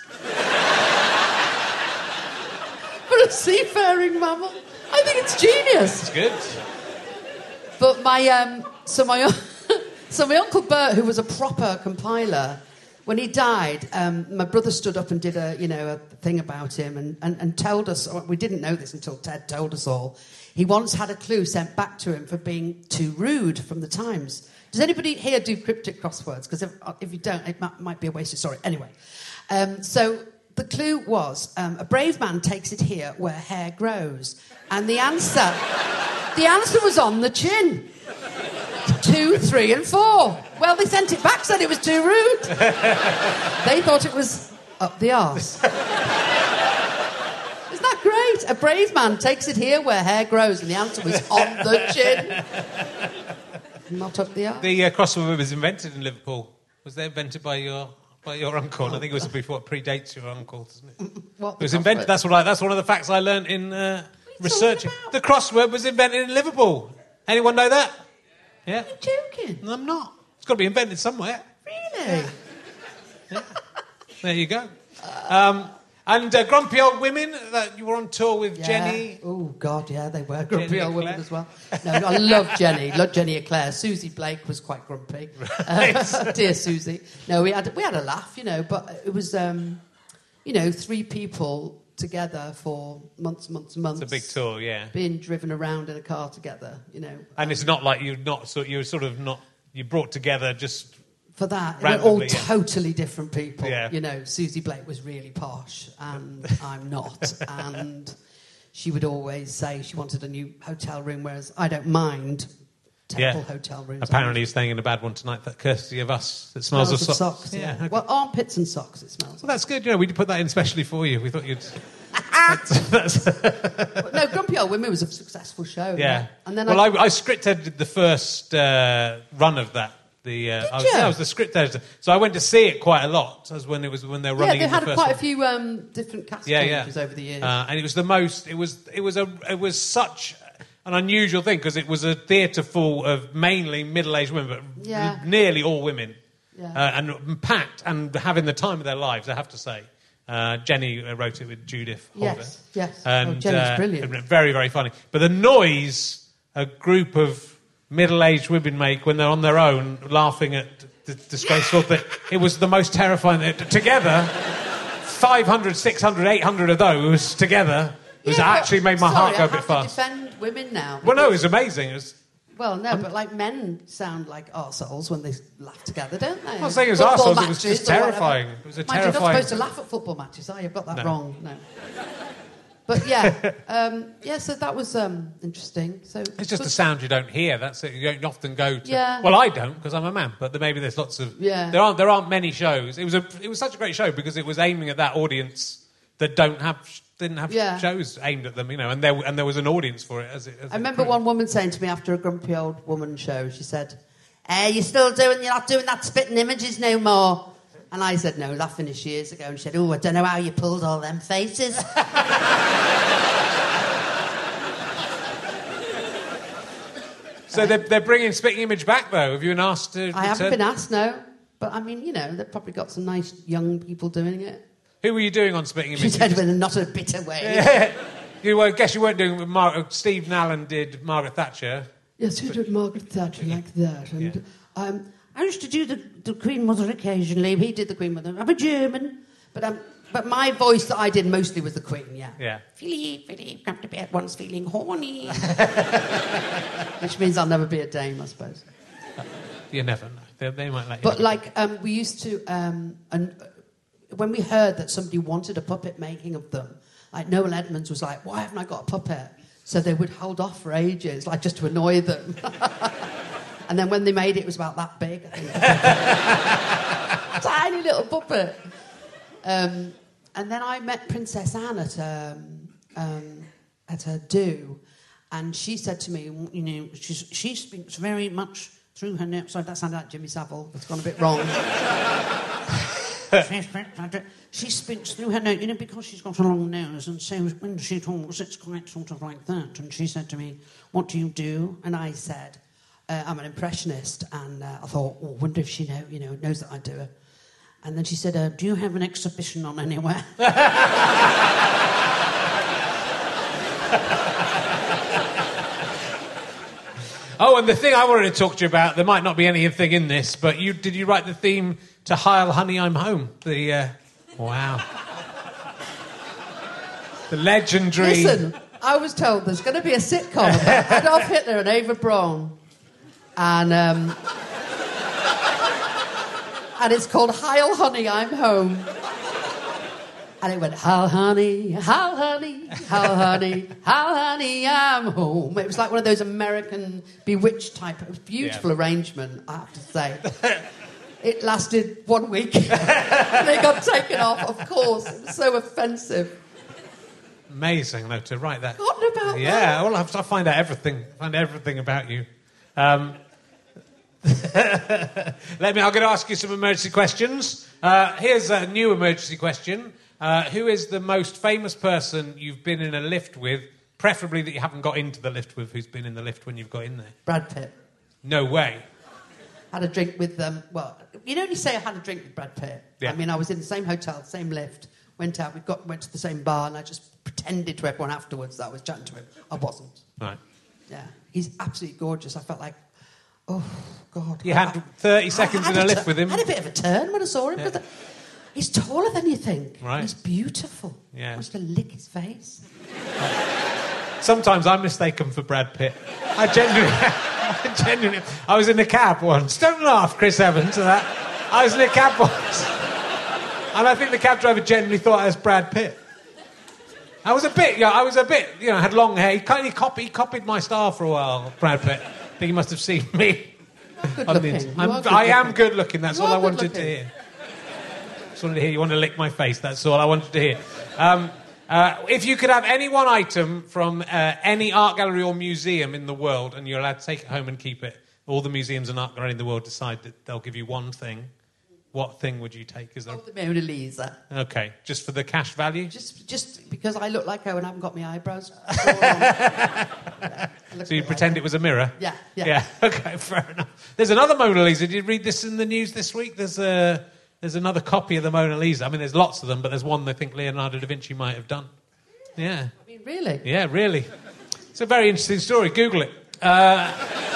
For a seafaring mammal. I think it's genius. It's good. But my, um, so my, so my Uncle Bert, who was a proper compiler, when he died, um, my brother stood up and did a, you know, a thing about him and, and, and told us, we didn't know this until Ted told us all, he once had a clue sent back to him for being too rude from the Times. Does anybody here do cryptic crosswords? Because if, if you don't, it might, might be a wasted story. Anyway, um, so... the clue was, um, a brave man takes it here where hair grows. And the answer, the answer was on the chin. Two, three, and four. Well, they sent it back, said it was too rude. They thought it was up the arse. Isn't that great? A brave man takes it here where hair grows, and the answer was on the chin. Not up the arse. The uh, crossword was invented in Liverpool. Was they invented by your... by your uncle? I think it was before it predates your uncle, doesn't it? What, it was invented. That's what I, that's one of the facts I learned in uh, researching. The crossword was invented in Liverpool. Anyone know that? Yeah. Are you joking? No, I'm not. It's got to be invented somewhere. Really? Yeah. There you go. Um, and uh, Grumpy Old Women, that you were on tour with yeah. Jenny. Oh, God, yeah, they were grumpy Jenny old women Eclair. as well. No, I love Jenny. Love Jenny Eclair. Susie Blake was quite grumpy. Right. Uh, dear Susie. No, we had we had a laugh, you know, but it was, um, you know, three people together for months, months, months. It's a big tour, yeah. Being driven around in a car together, you know. And it's not like you're not, so you're sort of not, you brought together just... For that, randomly, we're all yeah. totally different people. Yeah. You know, Susie Blake was really posh, and I'm not. And she would always say she wanted a new hotel room, whereas I don't mind terrible Yeah. hotel rooms. Apparently you're staying in a bad one tonight, that courtesy of us. It smells, Smells of, of so- socks. Yeah. Yeah, okay. Well, armpits and socks. It smells. Well, that's good. You know, we put that in especially for you. We thought you'd... that's, that's... But no, Grumpy Old Women was a successful show. Yeah. And then well, I, I, I script edited the first uh, run of that. The, uh, Did I was, you? yeah, I was the script editor, so I went to see it quite a lot. As when it was when they were yeah, running. they in had the first quite one. a few um, different cast Yeah, changes yeah. over the years. Uh, and it was the most. It was. It was a. It was such an unusual thing because it was a theatre full of mainly middle-aged women, but Yeah. r- nearly all women, Yeah. uh, and packed and having the time of their lives. I have to say. Uh, Jenny uh, wrote it with Judith Holder. Yes, yes. And, Oh, Jenny's uh, brilliant. Very, very funny. But the noise a group of middle-aged women make when they're on their own laughing at the disgraceful thing, it was the most terrifying. Together, five hundred, six hundred, eight hundred of those together was Yeah, but- actually made my sorry, heart go I a bit have fast. to defend women now. Well, no, it because- was amazing. It was, Well, no, but like men sound like arseholes when they laugh together, don't they? I'm not saying it was Football arseholes, it was just matches or whatever. terrifying. It was a Mind you, you're not terrifying- supposed to laugh at football matches, are you? I've got that No. wrong. No. But yeah, um, yeah. So that was um, interesting. So it's just a sound you don't hear. That's it. You don't often go to. Yeah. Well, I don't because I'm a man. But maybe there's lots of. Yeah. There aren't. There aren't many shows. It was a. It was such a great show because it was aiming at that audience that don't have didn't have Yeah. shows aimed at them. You know, and there and there was an audience for it. As it. As I it remember proved. one woman saying to me after a Grumpy Old Woman show, she said, "Eh, you're still doing. You're not doing that spitting images no more." And I said, "No, that finished years ago." And she said, "Oh, I don't know how you pulled all them faces." So they're, they're bringing Spitting Image back, though. Have you been asked to I haven't return? been asked, no. But, I mean, you know, they've probably got some nice young people doing it. Who were you doing on Spitting Image? She said in a not a bitter way. Yeah. You, well, I guess you weren't doing it with Mar- Steve Nallen did Margaret Thatcher. Yes, we did Margaret Thatcher like that. And Yeah. um, I used to do the, the Queen Mother occasionally. He did the Queen Mother. I'm a German. But um, but my voice that I did mostly was the Queen, yeah. Yeah. Philip, Philip, come to bed once feeling horny. Which means I'll never be a dame, I suppose. You never know. They, they might let you. But, like, um, we used to... Um, and when we heard that somebody wanted a puppet making of them, like, Noel Edmonds was like, why haven't I got a puppet? So they would hold off for ages, like, just to annoy them. And then when they made it, it was about that big, I think. Tiny little puppet. Um, and then I met Princess Anne at um, um, at her do, and she said to me, you know, she's, she speaks very much through her nose. Sorry, that sounded like Jimmy Savile. It's gone a bit wrong. She speaks through her nose, you know, because she's got a long nose, and so when she talks, it's quite sort of like that. And she said to me, what do you do? And I said, uh, I'm an impressionist. And uh, I thought, oh, I wonder if she know, you know, knows that I do it. And then she said, uh, do you have an exhibition on anywhere? Oh, and the thing I wanted to talk to you about, there might not be anything in this, but you did you write the theme to Heil, Honey, I'm Home? The, uh, wow. The legendary... Listen, I was told there's going to be a sitcom about Adolf Hitler and Eva Braun. And, um... and it's called Heil, Honey, I'm Home. And it went, Heil, honey, Heil, honey, Heil, honey, Heil, honey, I'm home. It was like one of those American Bewitched type. It was a beautiful Yeah. arrangement, I have to say. It lasted one week. They got taken off, of course. It was so offensive. Amazing, though, to write that. Forgotten about Yeah, that. well, I have to find out everything, find everything about you. Um, let me, I'm going to ask you some emergency questions. Uh, here's a new emergency question. Uh, who is the most famous person you've been in a lift with, preferably that you haven't got into the lift with, who's been in the lift when you've got in there? Brad Pitt. No way. Had a drink with them. Um, well, you don't only say I had a drink with Brad Pitt. Yeah. I mean, I was in the same hotel, same lift, went out, we got went to the same bar, and I just pretended to everyone afterwards that I was chatting to him. I wasn't. Right. Yeah. He's absolutely gorgeous. I felt like, oh, God. You I- had thirty seconds I had in a a lift tu- with him. I had a bit of a turn when I saw him. Yeah. But he's taller than you think. Right. He's beautiful. Yeah. I wanted to lick his face. Sometimes I'm mistaken for Brad Pitt. I genuinely, I genuinely... I was in a cab once. Don't laugh, Chris Evans, at that. I was in a cab once. And I think the cab driver genuinely thought I was Brad Pitt. I was a bit, yeah, I was a bit, you know, had long hair. He kind of copied, he copied my style for a while, Brad Pitt. I think he must have seen me. Good on the looking. internet. You I'm, are good I am looking. good looking, that's You all are I good wanted to looking. hear. Just wanted to hear you want to lick my face, that's all I wanted to hear. Um, uh, if you could have any one item from uh, any art gallery or museum in the world and you're allowed to take it home and keep it, all the museums and art galleries in the world decide that they'll give you one thing, what thing would you take? Is there... Oh, the Mona Lisa. Okay, just for the cash value? Just just because I look like her and I haven't got my eyebrows. Yeah, I look So you a bit pretend like it was a mirror? Yeah, yeah. Yeah, okay, fair enough. There's another Mona Lisa. Did you read this in the news this week? There's a, there's another copy of the Mona Lisa. I mean, there's lots of them, but there's one they think Leonardo da Vinci might have done. Yeah. I mean, really? Yeah, really. It's a very interesting story. Google it. Uh,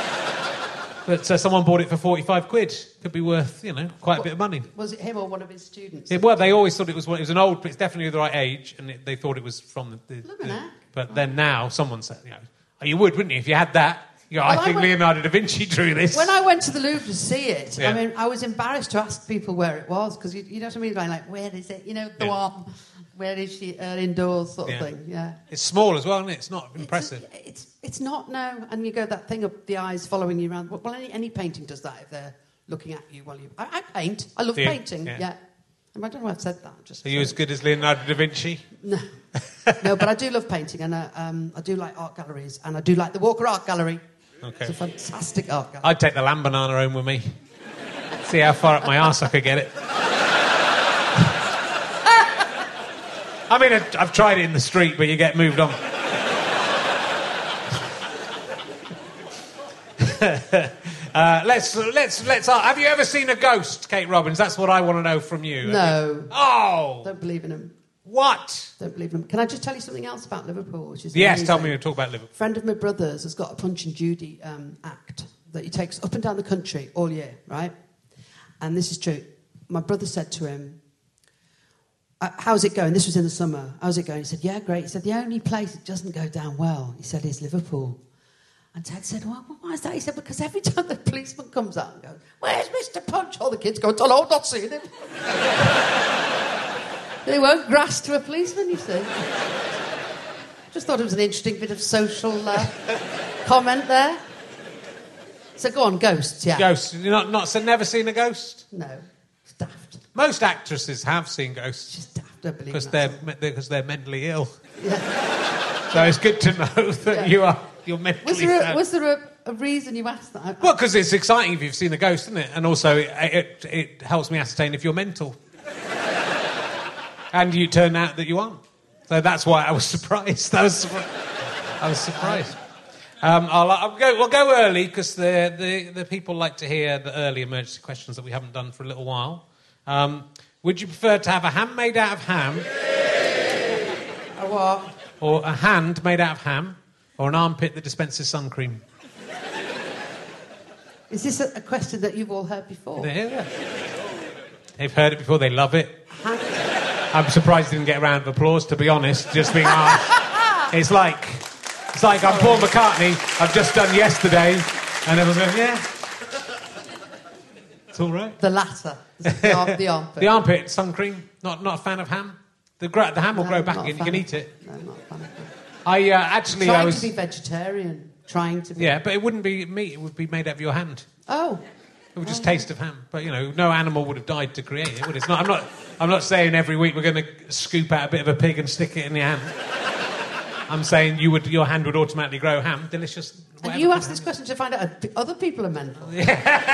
but uh, someone bought it for forty-five quid. Could be worth, you know, quite a bit of money. Was it him or one of his students? It, well, they always thought it was one. It was an old, but it's definitely the right age, and it, they thought it was from the. the, Look at the that. But then now, someone said, you know, oh, you would, wouldn't you, if you had that? You know, Well, I I think went- Leonardo da Vinci drew this. When I went to the Louvre to see it, Yeah. I mean, I was embarrassed to ask people where it was because you, you know what I mean? Going like, where is it? You know, the Yeah. one where is she? Uh, indoors sort Yeah. of thing. Yeah. It's small as well, isn't it? It's not impressive. It's, it's it's not no, and you go that thing of the eyes following you around. Well, any any painting does that if they're looking at you while you. I, I paint. I love Do you? painting. Yeah. Yeah. I don't know why I've said that. Just Are you as good as Leonardo da Vinci? No, no, but I do love painting, and uh, um, I do like art galleries, and I do like the Walker Art Gallery. Okay. It's a fantastic art gallery. I'd take the lamb banana home with me. See how far up my arse I could get it. I mean, I- I've tried it in the street, but you get moved on. uh, let's let's let's. Uh, have you ever seen a ghost, Kate Robbins? That's what I want to know from you. No. Oh. Don't believe in them. What? Don't believe in them. Can I just tell you something else about Liverpool? Which is Yes, amazing? tell me to talk about Liverpool. A friend of my brother's has got a Punch and Judy um, act that he takes up and down the country all year, right? And this is true. My brother said to him, uh, how's it going? This was in the summer. How's it going? He said, yeah, great. He said, the only place it doesn't go down well, he said, is Liverpool. And Ted said, well, why is that? He said, because every time the policeman comes out and goes, where's Mister Punch? All the kids go, oh, not seeing him. They won't grass to a policeman, you see. Just thought it was an interesting bit of social uh, comment there. So go on, ghosts, yeah. Ghosts. You're not, not so never seen a ghost? No, it's daft. Most actresses have seen ghosts. It's just daft, I don't believe Because in they're, that. because they're mentally ill. Yeah. So it's good to know that Yeah. you are you're mentally Was there, a, sound. was there a, a reason you asked that? I, Well, because it's exciting if you've seen a ghost, isn't it? And also, it, it, it helps me ascertain if you're mental. And you turn out that you aren't. So that's why I was surprised. I was, surpri- I was surprised. Um, I'll, I'll go, we'll go early because the, the, the people like to hear the early emergency questions that we haven't done for a little while. Um, would you prefer to have a ham made out of ham? A what? Or a hand made out of ham? Or an armpit that dispenses sun cream? Is this a, a question that you've all heard before? Yeah. They've heard it before, they love it. Hand- I'm surprised it didn't get a round of applause, to be honest, just being asked. It's like, it's like I'm Paul McCartney, I've just done Yesterday, and everyone's going, yeah. It's all right. The latter. The, arm, the armpit. The armpit, sun cream, not, not a fan of ham. The, gra- the ham will No, grow back not a again, you can fan eat of- it. No, not a fan of that. I uh, actually, Trying I was... to be vegetarian. Trying to be... Yeah, but it wouldn't be meat, it would be made out of your hand. Oh. It would just taste of ham. But, you know, no animal would have died to create it, would it? It's not, I'm not, I'm not saying every week we're going to scoop out a bit of a pig and stick it in your hand. I'm saying you would, your hand would automatically grow ham. Delicious. And you asked this question to find out if other people are mental. We've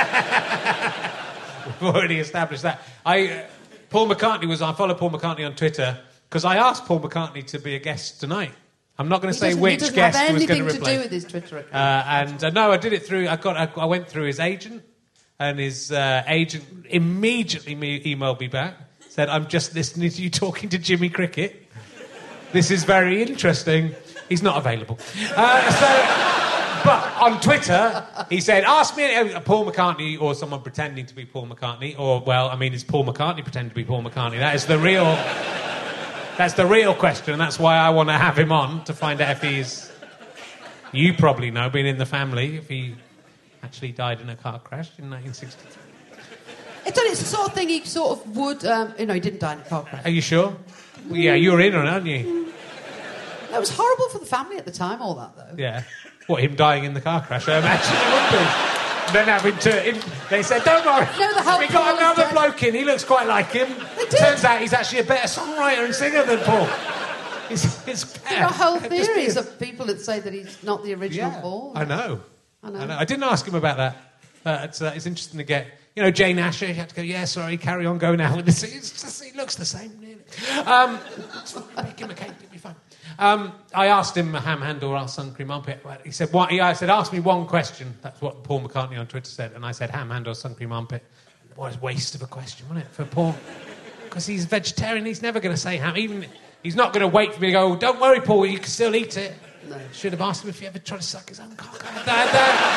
already established that. I, uh, Paul McCartney was... I follow Paul McCartney on Twitter because I asked Paul McCartney to be a guest tonight. I'm not going to He say doesn't- he which doesn't guest have was going anything to to replace. do with his Twitter account. Uh, and uh, no, I did it through. I got. I, I went through his agent, and his uh, agent immediately me, emailed me back. Said, "I'm just listening to you talking to Jimmy Cricket. This is very interesting." He's not available. Uh, so, but on Twitter, he said, "Ask me uh, Paul McCartney or someone pretending to be Paul McCartney, or well, I mean, is Paul McCartney pretending to be Paul McCartney? That is the real." That's the real question, and that's why I want to have him on, to find out if he's... You probably know, being in the family, if he actually died in a car crash in nineteen sixty-three. It's, it's the sort of thing he sort of would... Um, you know, he didn't die in a car crash. Are you sure? Well, yeah, you were in on it, aren't you? That was horrible for the family at the time, all that, though. Yeah. What, him dying in the car crash? I imagine it would be. Then having to... In, they said, don't worry, No, the whole we got Paul is another dead. bloke in, he looks quite like him. did. Turns out he's actually a better songwriter and singer than Paul. It's, it's There are whole Just theories weird. of people that say that he's not the original Yeah, Paul. I know. I know. I know. I didn't ask him about that. Uh, it's, uh, it's interesting to get... You know, Jane Asher, you had to go, yeah, sorry, carry on going out with this. It's just, it looks the same, nearly. Um, make him a cake, it'll be fine. Um, I asked him a ham hand or our sun cream armpit. Well, he said, what? He, I said, ask me one question. That's what Paul McCartney on Twitter said. And I said, ham hand or sun cream armpit. What a waste of a question, wasn't it, for Paul? Because he's vegetarian, he's never going to say ham. Even he's not going to wait for me to go, don't worry, Paul, you can still eat it. No. Should have asked him if he ever tried to suck his own cock. Had that.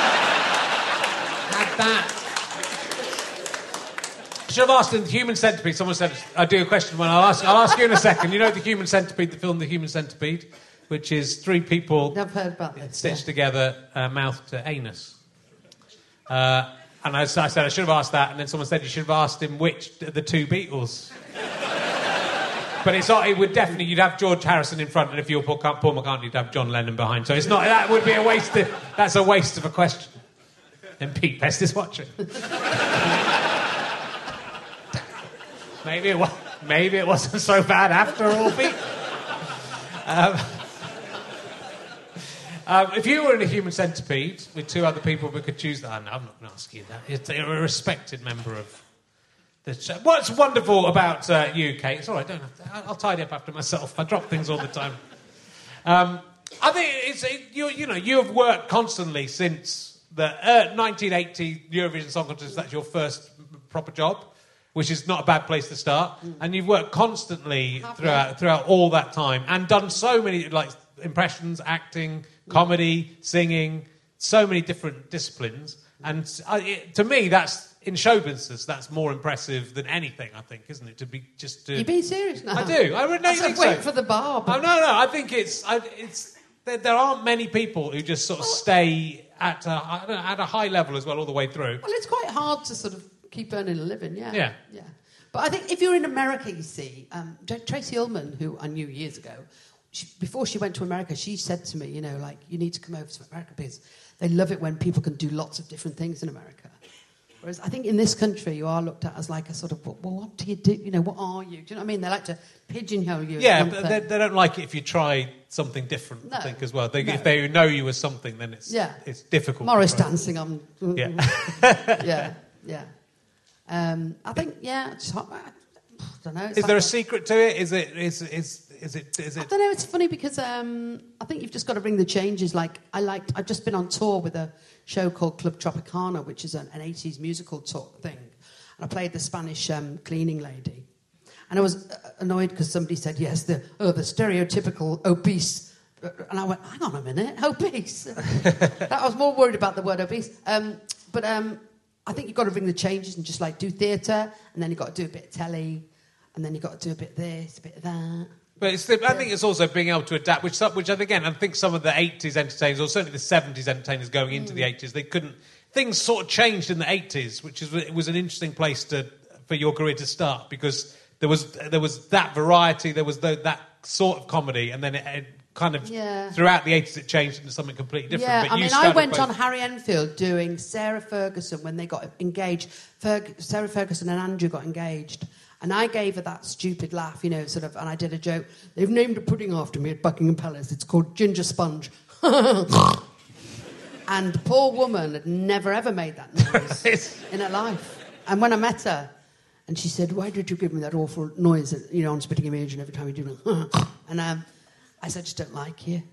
Had that. Should have asked him the Human Centipede. Someone said, I'll do a question when I'll ask, I'll ask you in a second. You know the Human Centipede, the film The Human Centipede, which is three people I've heard about this. stitched yeah. together, uh, mouth to anus. Uh, and I, I said I should have asked that, and then someone said you should have asked him which of the two Beatles. But it's not, it would definitely, you'd have George Harrison in front, and if you're Paul, Paul McCartney, you'd have John Lennon behind. So it's not, that would be a waste of, that's a waste of a question. And Pete Best is watching. maybe, it was, maybe it wasn't so bad after all, Pete. Um, um, if you were in a human centipede with two other people we could choose that, no, I'm not going to ask you that. You're a respected member of the show. What's wonderful about uh, you, Kate? It's all right, don't have to. I'll tidy up after myself. I drop things all the time. Um, I think it's it, you. You know, you have worked constantly since the uh, nineteen eighty Eurovision Song Contest. That's your first proper job, which is not a bad place to start. Mm. And you've worked constantly Half throughout that. throughout all that time, and done so many like impressions, acting, comedy, singing, so many different disciplines. And uh, it, to me, that's. In show business, that's more impressive than anything, I think, isn't it? To be just to... You're being serious now? I do. I really I think wait so. for the bar. But... Oh, no, no. I think it's... I, it's there, there aren't many people who just sort of stay at a, I don't know, at a high level as well all the way through. Well, it's quite hard to sort of keep earning a living, yeah. Yeah. Yeah. But I think if you're in America, you see, um, Tracy Ullman, who I knew years ago, she, before she went to America, she said to me, you know, like, you need to come over to America because they love it when people can do lots of different things in America. Whereas I think in this country you are looked at as like a sort of, well, what do you do? You know, what are you? Do you know what I mean? They like to pigeonhole you. Yeah, but they, they don't like it if you try something different, no, I think, as well. They, no. If they know you as something, then it's yeah. it's difficult. Morris dancing on... Yeah. yeah, yeah. Um, I think, yeah, it's hot. I don't know. Is like there a, a secret to it? Is it... Is, is, is it, is it... I don't know, it's funny because um, I think you've just got to bring the changes. Like, I liked... I've just been on tour with a show called Club Tropicana, which is an, an eighties musical talk thing. And I played the Spanish um, cleaning lady. And I was annoyed because somebody said, yes, the oh, the stereotypical obese. And I went, hang on a minute, obese? I was more worried about the word obese. Um, but um, I think you've got to bring the changes and just, like, do theatre, and then you've got to do a bit of telly, and then you've got to do a bit of this, a bit of that. But it's the, I think it's also being able to adapt, which, which again, I think some of the eighties entertainers, or certainly the seventies entertainers going into mm. the eighties, they couldn't... Things sort of changed in the eighties, which is it was an interesting place to for your career to start, because there was there was that variety, there was the, that sort of comedy, and then it, it kind of... Yeah. Throughout the eighties, it changed into something completely different. Yeah, but I you mean, I went both... on Harry Enfield doing Sarah Ferguson when they got engaged. Ferg- Sarah Ferguson and Andrew got engaged. And I gave her that stupid laugh, you know, sort of, and I did a joke. They've named a pudding after me at Buckingham Palace. It's called Ginger Sponge. And the poor woman had never, ever made that noise in her life. And when I met her, and she said, why did you give me that awful noise, you know, on Spitting Image and every time you do it? And um, I said, I just don't like you.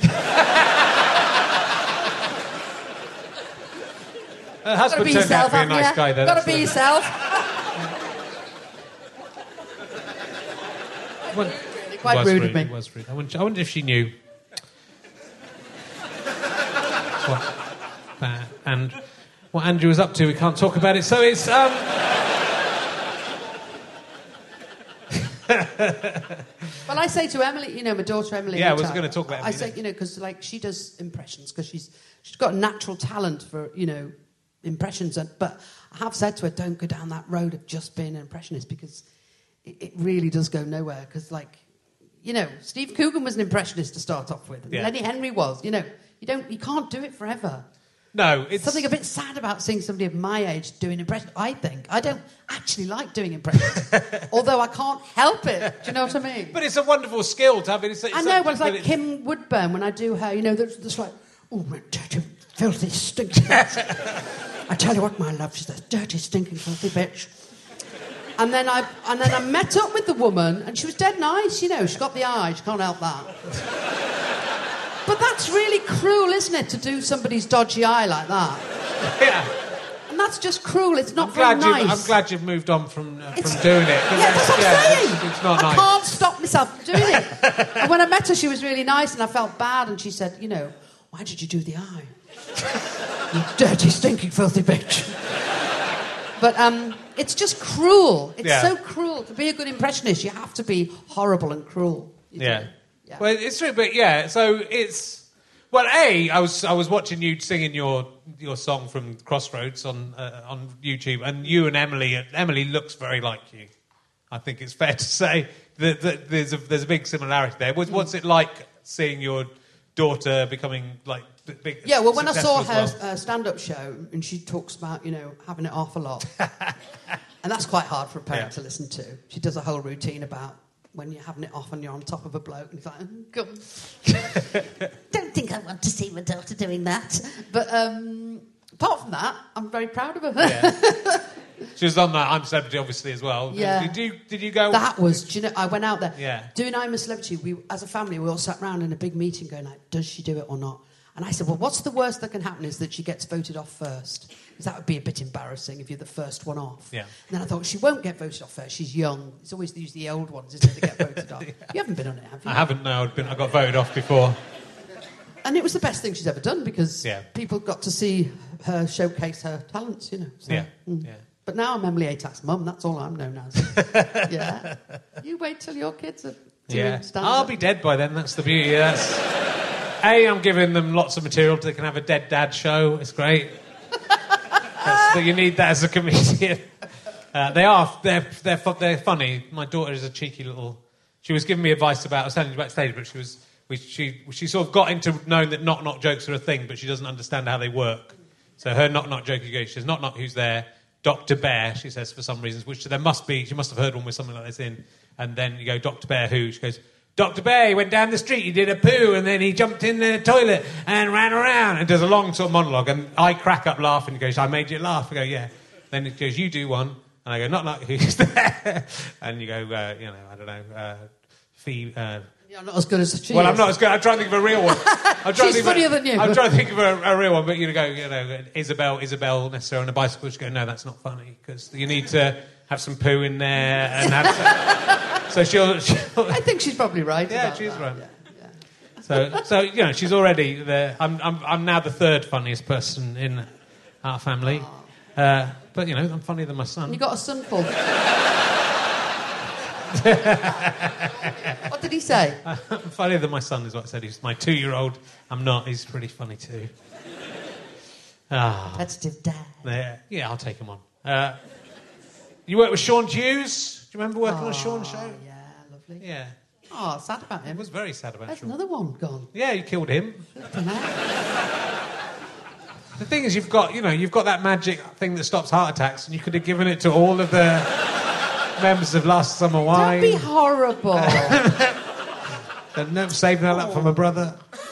Her husband turned out to be a nice guy, though. Got to be yourself. Well, quite rude of me. It was rude. I wonder, I wonder if she knew. what, uh, and what Andrew was up to, we can't talk about it. So it's... Um... Well, I say to Emily, you know, my daughter Emily... Yeah, I was going to talk about Emily. I say, you know, because, like, she does impressions, because she's she's got a natural talent for, you know, impressions. And, but I have said to her, don't go down that road of just being an impressionist, because... it really does go nowhere, because, like, you know, Steve Coogan was an impressionist to start off with. Yeah. Lenny Henry was. You know, you don't, you can't do it forever. No, it's... something a bit sad about seeing somebody of my age doing impressions, I think. I don't actually like doing impressions, although I can't help it. Do you know what I mean? But it's a wonderful skill to have. It's, it's I know, a, but it's like it's... Kim Woodburn, when I do her, you know, there's, there's like, oh, my dirty, filthy, stinking bitch. I tell you what, my love, she's a dirty, stinking, filthy bitch. And then I and then I met up with the woman, and she was dead nice, you know. She got the eye, she can't help that. But that's really cruel, isn't it, to do somebody's dodgy eye like that? Yeah. And that's just cruel. It's not I'm very glad nice. I'm glad you've moved on from uh, It's- from doing it. Yeah, that's what I'm yeah, saying. It's, it's not I nice. can't stop myself from doing it. And when I met her, she was really nice, and I felt bad, and she said, you know, why did you do the eye? You dirty, stinking, filthy bitch. But um, it's just cruel. It's Yeah. so cruel. To be a good impressionist, you have to be horrible and cruel. You Yeah. do. Yeah. Well, it's true, but yeah. So it's well. A, I was I was watching you singing your your song from Crossroads on uh, on YouTube, and you and Emily. Emily looks very like you. I think it's fair to say that, that there's a there's a big similarity there. What's, what's it like seeing your daughter becoming like big? Yeah, well, when I saw her well? uh, stand-up show, and she talks about you know having it off a lot, and that's quite hard for a parent Yeah. to listen to. She does a whole routine about when you're having it off and you're on top of a bloke, and it's like, oh, God. Don't think I want to see my daughter doing that. But um, apart from that, I'm very proud of her. Yeah. She was on that I'm Celebrity, obviously, as well. Yeah. Did you did you go? That was, do you know, I went out there. Yeah. Doing I'm a Celebrity, we, as a family, we all sat round in a big meeting going like, does she do it or not? And I said, well, what's the worst that can happen is that she gets voted off first. Because that would be a bit embarrassing if you're the first one off. Yeah. And then I thought, she won't get voted off first. She's young. It's always usually the old ones, isn't it, that get voted off. Yeah. You haven't been on it, have you? I haven't, no. I've been, I got voted off before. And it was the best thing she's ever done because Yeah. people got to see her showcase her talents, you know. So, Yeah, mm. yeah. But now I'm Emily Atac's mum. That's all I'm known as. Yeah. You wait till your kids are doing Yeah. stand-up. I'll be dead by then. That's the beauty. That's... A, I'm giving them lots of material. They can have a dead dad show. It's great. That's, you need that as a comedian. Uh, they are. They're, they're, they're funny. My daughter is a cheeky little... She was giving me advice about... I was telling you backstage, but she was... We, she, she sort of got into knowing that knock-knock jokes are a thing, but she doesn't understand how they work. So her knock-knock joke, she goes, she says, knock-knock, who's there? Doctor Bear, she says, for some reasons, which there must be, she must have heard one with something like this in. And then you go, Doctor Bear, who? She goes, Doctor Bear, he went down the street, he did a poo, and then he jumped in the toilet and ran around. And does a long sort of monologue, and I crack up laughing. He goes, I made you laugh. I go, yeah. Then it goes, you do one. And I go, knock-knock, who's there? And you go, uh, you know, I don't know, uh, fee... Uh, You're not as good as she Well, is. I'm not as good. I'm trying to think of a real one. I'm trying She's to think funnier of a, than you. I'm trying to think of a, a real one, but you go, you know, Isabel, Isabel, necessarily on a bicycle. She go, no, that's not funny because you need to have some poo in there and have. Some... So she'll, she'll. I think she's probably right. Yeah, about she's that. right. Yeah, yeah. So, so you know, she's already there. I'm, I'm, I'm now the third funniest person in our family, uh, but you know, I'm funnier than my son. And you got a son called. What did he say? I'm funnier than my son, is what I said. He's my two-year-old. I'm not. He's pretty funny too. Ah, Competitive dad. yeah, yeah. I'll take him on. Uh, you worked with Sean Hughes. Do you remember working on Sean's show? Yeah, lovely. Yeah, Oh, sad about it him. was very sad about There's Sean. another one gone. Yeah, you killed him. Flipping heck. The thing is, you've got, you know, you've got that magic thing that stops heart attacks, and you could have given it to all of the members of Last Summer Wine. Don't be horrible. And never saving that up for my brother.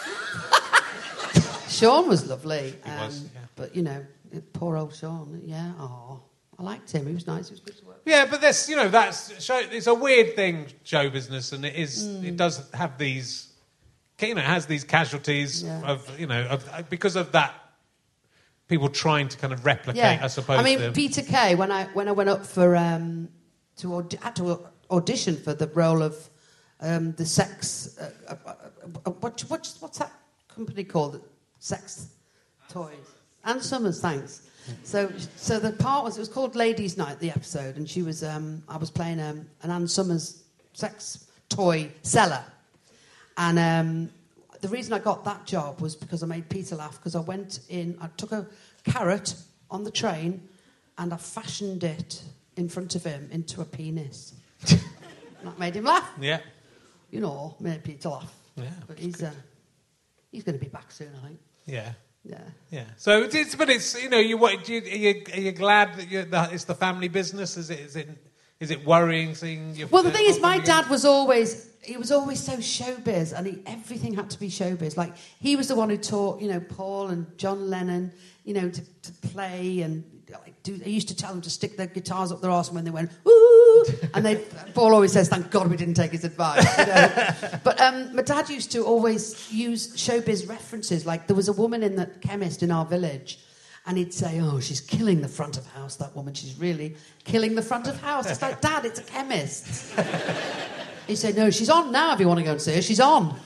Sean was lovely. He um, was, yeah. But, you know, poor old Sean. Yeah, oh, I liked him. He was nice. He was good to work with. Yeah, but that's, you know, that's show, it's a weird thing, show business, and it is Mm. it does have these, you know, it has these casualties Yeah. of, you know, of, because of that. People trying to kind of replicate, Yeah. I suppose. I mean, the, Peter Kay, when I when I went up for um, to aud- had to audition for the role of um, the sex. Uh, uh, uh, what, what what's that company called? Sex toys. Anne Summers, thanks. So so the part was it was called Ladies' Night, the episode, and she was um, I was playing um, an Anne Summers sex toy seller, and. Um, The reason I got that job was because I made Peter laugh, because I went in, I took a carrot on the train and I fashioned it in front of him into a penis. And that made him laugh. yeah. You know, made Peter laugh. Yeah, But he's uh, he's going to be back soon, I think. Yeah. Yeah. Yeah. So it's, it's but it's, you know, you what do you, are you are you glad that you that it's the family business? Is it is it is it worrying seeing your? Well, the thing is, my dad was always, he was always so showbiz, and he, everything had to be showbiz. Like, he was the one who taught, you know, Paul and John Lennon, you know, to, to play and like, do. I used to tell them to stick their guitars up their arse when they went, ooh, and they, Paul always says, thank God we didn't take his advice. You know? But um, my dad used to always use showbiz references. Like, there was a woman in the chemist in our village, and he'd say, oh, she's killing the front of house, that woman. She's really killing the front of house. It's like, Dad, it's a chemist. He'd say, no, she's on now if you want to go and see her. She's on.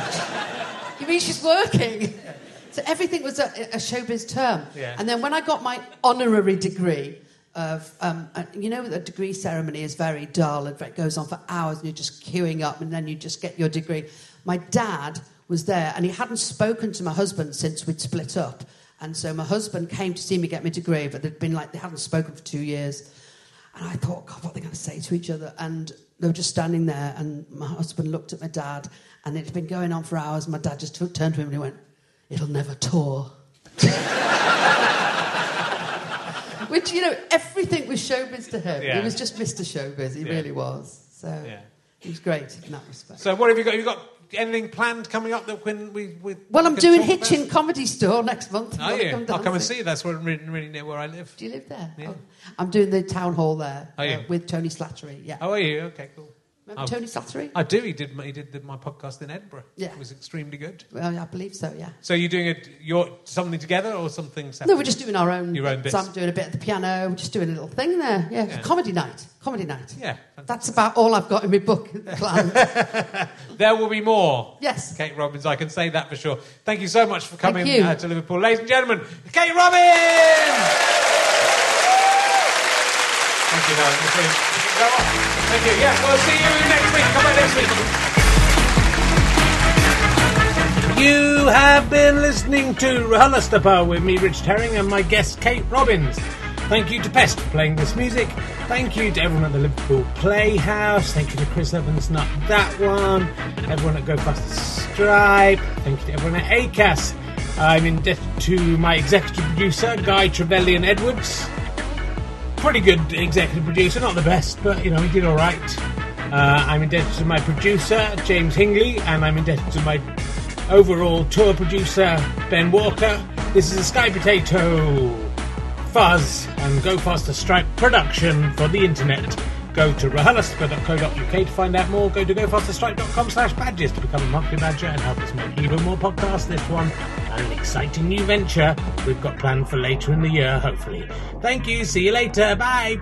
You mean she's working? So everything was a, a showbiz term. Yeah. And then when I got my honorary degree of, um, uh, you know, the degree ceremony is very dull. It goes on for hours and you're just queuing up and then you just get your degree. My dad was there and he hadn't spoken to my husband since we'd split up. And so my husband came to see me get my degree, but they'd been like, they hadn't spoken for two years. And I thought, God, what are they going to say to each other? And they were just standing there, and my husband looked at my dad, and it'd been going on for hours. My dad just took, turned to him and he went, "It'll never tour." Which, you know, everything was showbiz to him. Yeah. He was just Mister Showbiz. He yeah. really was. So yeah. he was great in that respect. So what have you got? Have you got anything planned coming up that when we... we well, I'm can doing talk Hitchin about? Comedy Store next month. Are You you? come I'll come and dancing? see you. That's where, really, really near where I live. Do you live there? Yeah. Oh. I'm doing the town hall there. Are you? Uh, with Tony Slattery, yeah. Oh, are you? Okay, cool. Remember I've- Tony Slattery? I do. He did. my- He did the, my podcast in Edinburgh. Yeah. It was extremely good. Well, I believe so, yeah. So you're doing it? You're something together or something separate? No, we're just doing our own. Your own bits. So I'm doing a bit of the piano. We're just doing a little thing there. Yeah, Yeah. comedy night. Comedy night. Yeah, That's about all I've got in my book planned. There will be more. Yes. Kate Robbins, I can say that for sure. Thank you so much for coming Thank you. uh, to Liverpool. Ladies and gentlemen, Kate Robbins! Thank you, Darren. Thank you. Yeah, we'll see you next week. Come back next week. You have been listening to RHLSTP with me, Rich Herring, and my guest, Kate Robbins. Thank you to Pest for playing this music. Thank you to everyone at the Liverpool Playhouse. Thank you to Chris Evans, not that one. Everyone at Go Faster Stripe. Thank you to everyone at A C A S. I'm indebted to my executive producer, Guy Trevelyan Edwards. Pretty good executive producer, not the best, but, you know, he did all right. Uh, I'm indebted to my producer, James Hingley, and I'm indebted to my overall tour producer, Ben Walker. This is a Sky Potato Fuzz and Go Faster Stripe production for the internet. Go to rhlstp dot co dot uk to find out more. Go to gofasterstripe dot com slash badges to become a monthly badger and help us make even more podcasts. This one and an exciting new venture we've got planned for later in the year, hopefully. Thank you. See you later. Bye.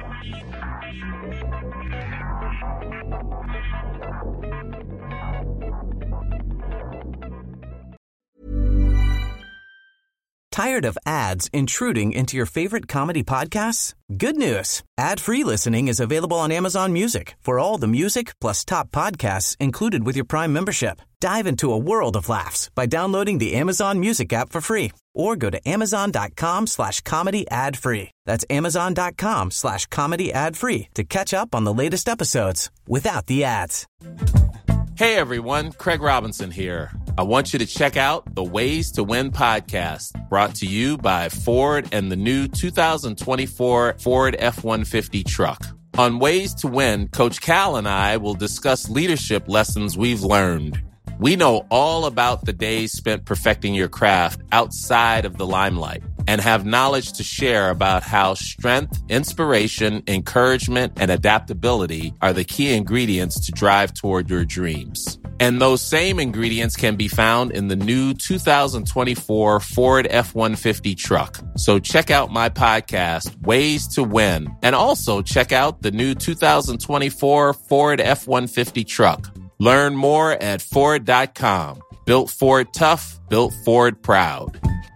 Tired of ads intruding into your favorite comedy podcasts? Good news. Ad-free listening is available on Amazon Music for all the music plus top podcasts included with your Prime membership. Dive into a world of laughs by downloading the Amazon Music app for free or go to amazon.com slash comedy ad free. That's amazon.com slash comedy ad free to catch up on the latest episodes without the ads. Hey everyone, Craig Robinson here. I want you to check out the Ways to Win podcast, brought to you by Ford and the new two thousand twenty-four Ford F one fifty truck. On Ways to Win, Coach Cal and I will discuss leadership lessons we've learned. We know all about the days spent perfecting your craft outside of the limelight and have knowledge to share about how strength, inspiration, encouragement, and adaptability are the key ingredients to drive toward your dreams. And those same ingredients can be found in the new two thousand twenty-four Ford F one fifty truck. So check out my podcast, Ways to Win, and also check out the new two thousand twenty-four Ford F one fifty truck. Learn more at Ford dot com. Built Ford tough, built Ford proud.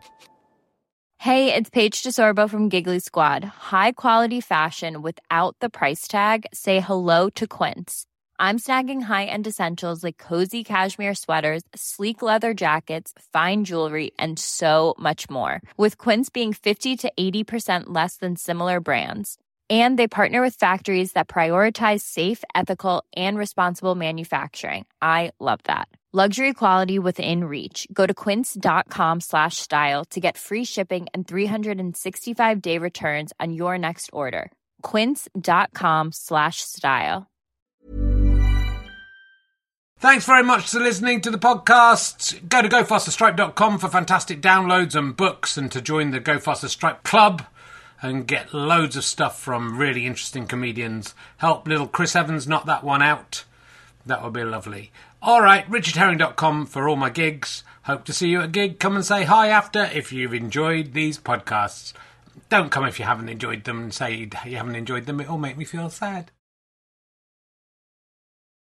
Hey, it's Paige DeSorbo from Giggly Squad. High quality fashion without the price tag. Say hello to Quince. I'm snagging high-end essentials like cozy cashmere sweaters, sleek leather jackets, fine jewelry, and so much more. With Quince being fifty to eighty percent less than similar brands. And they partner with factories that prioritize safe, ethical, and responsible manufacturing. I love that. Luxury quality within reach. Go to quince.com slash style to get free shipping and three sixty-five day returns on your next order. Quince.com slash style. Thanks very much for listening to the podcast. Go to go faster stripe dot com for fantastic downloads and books and to join the Go Faster Stripe Club and get loads of stuff from really interesting comedians. Help little Chris Evans knock that one out. That would be lovely. All right, richard herring dot com for all my gigs. Hope to see you at a gig. Come and say hi after if you've enjoyed these podcasts. Don't come if you haven't enjoyed them and say you haven't enjoyed them. It will make me feel sad.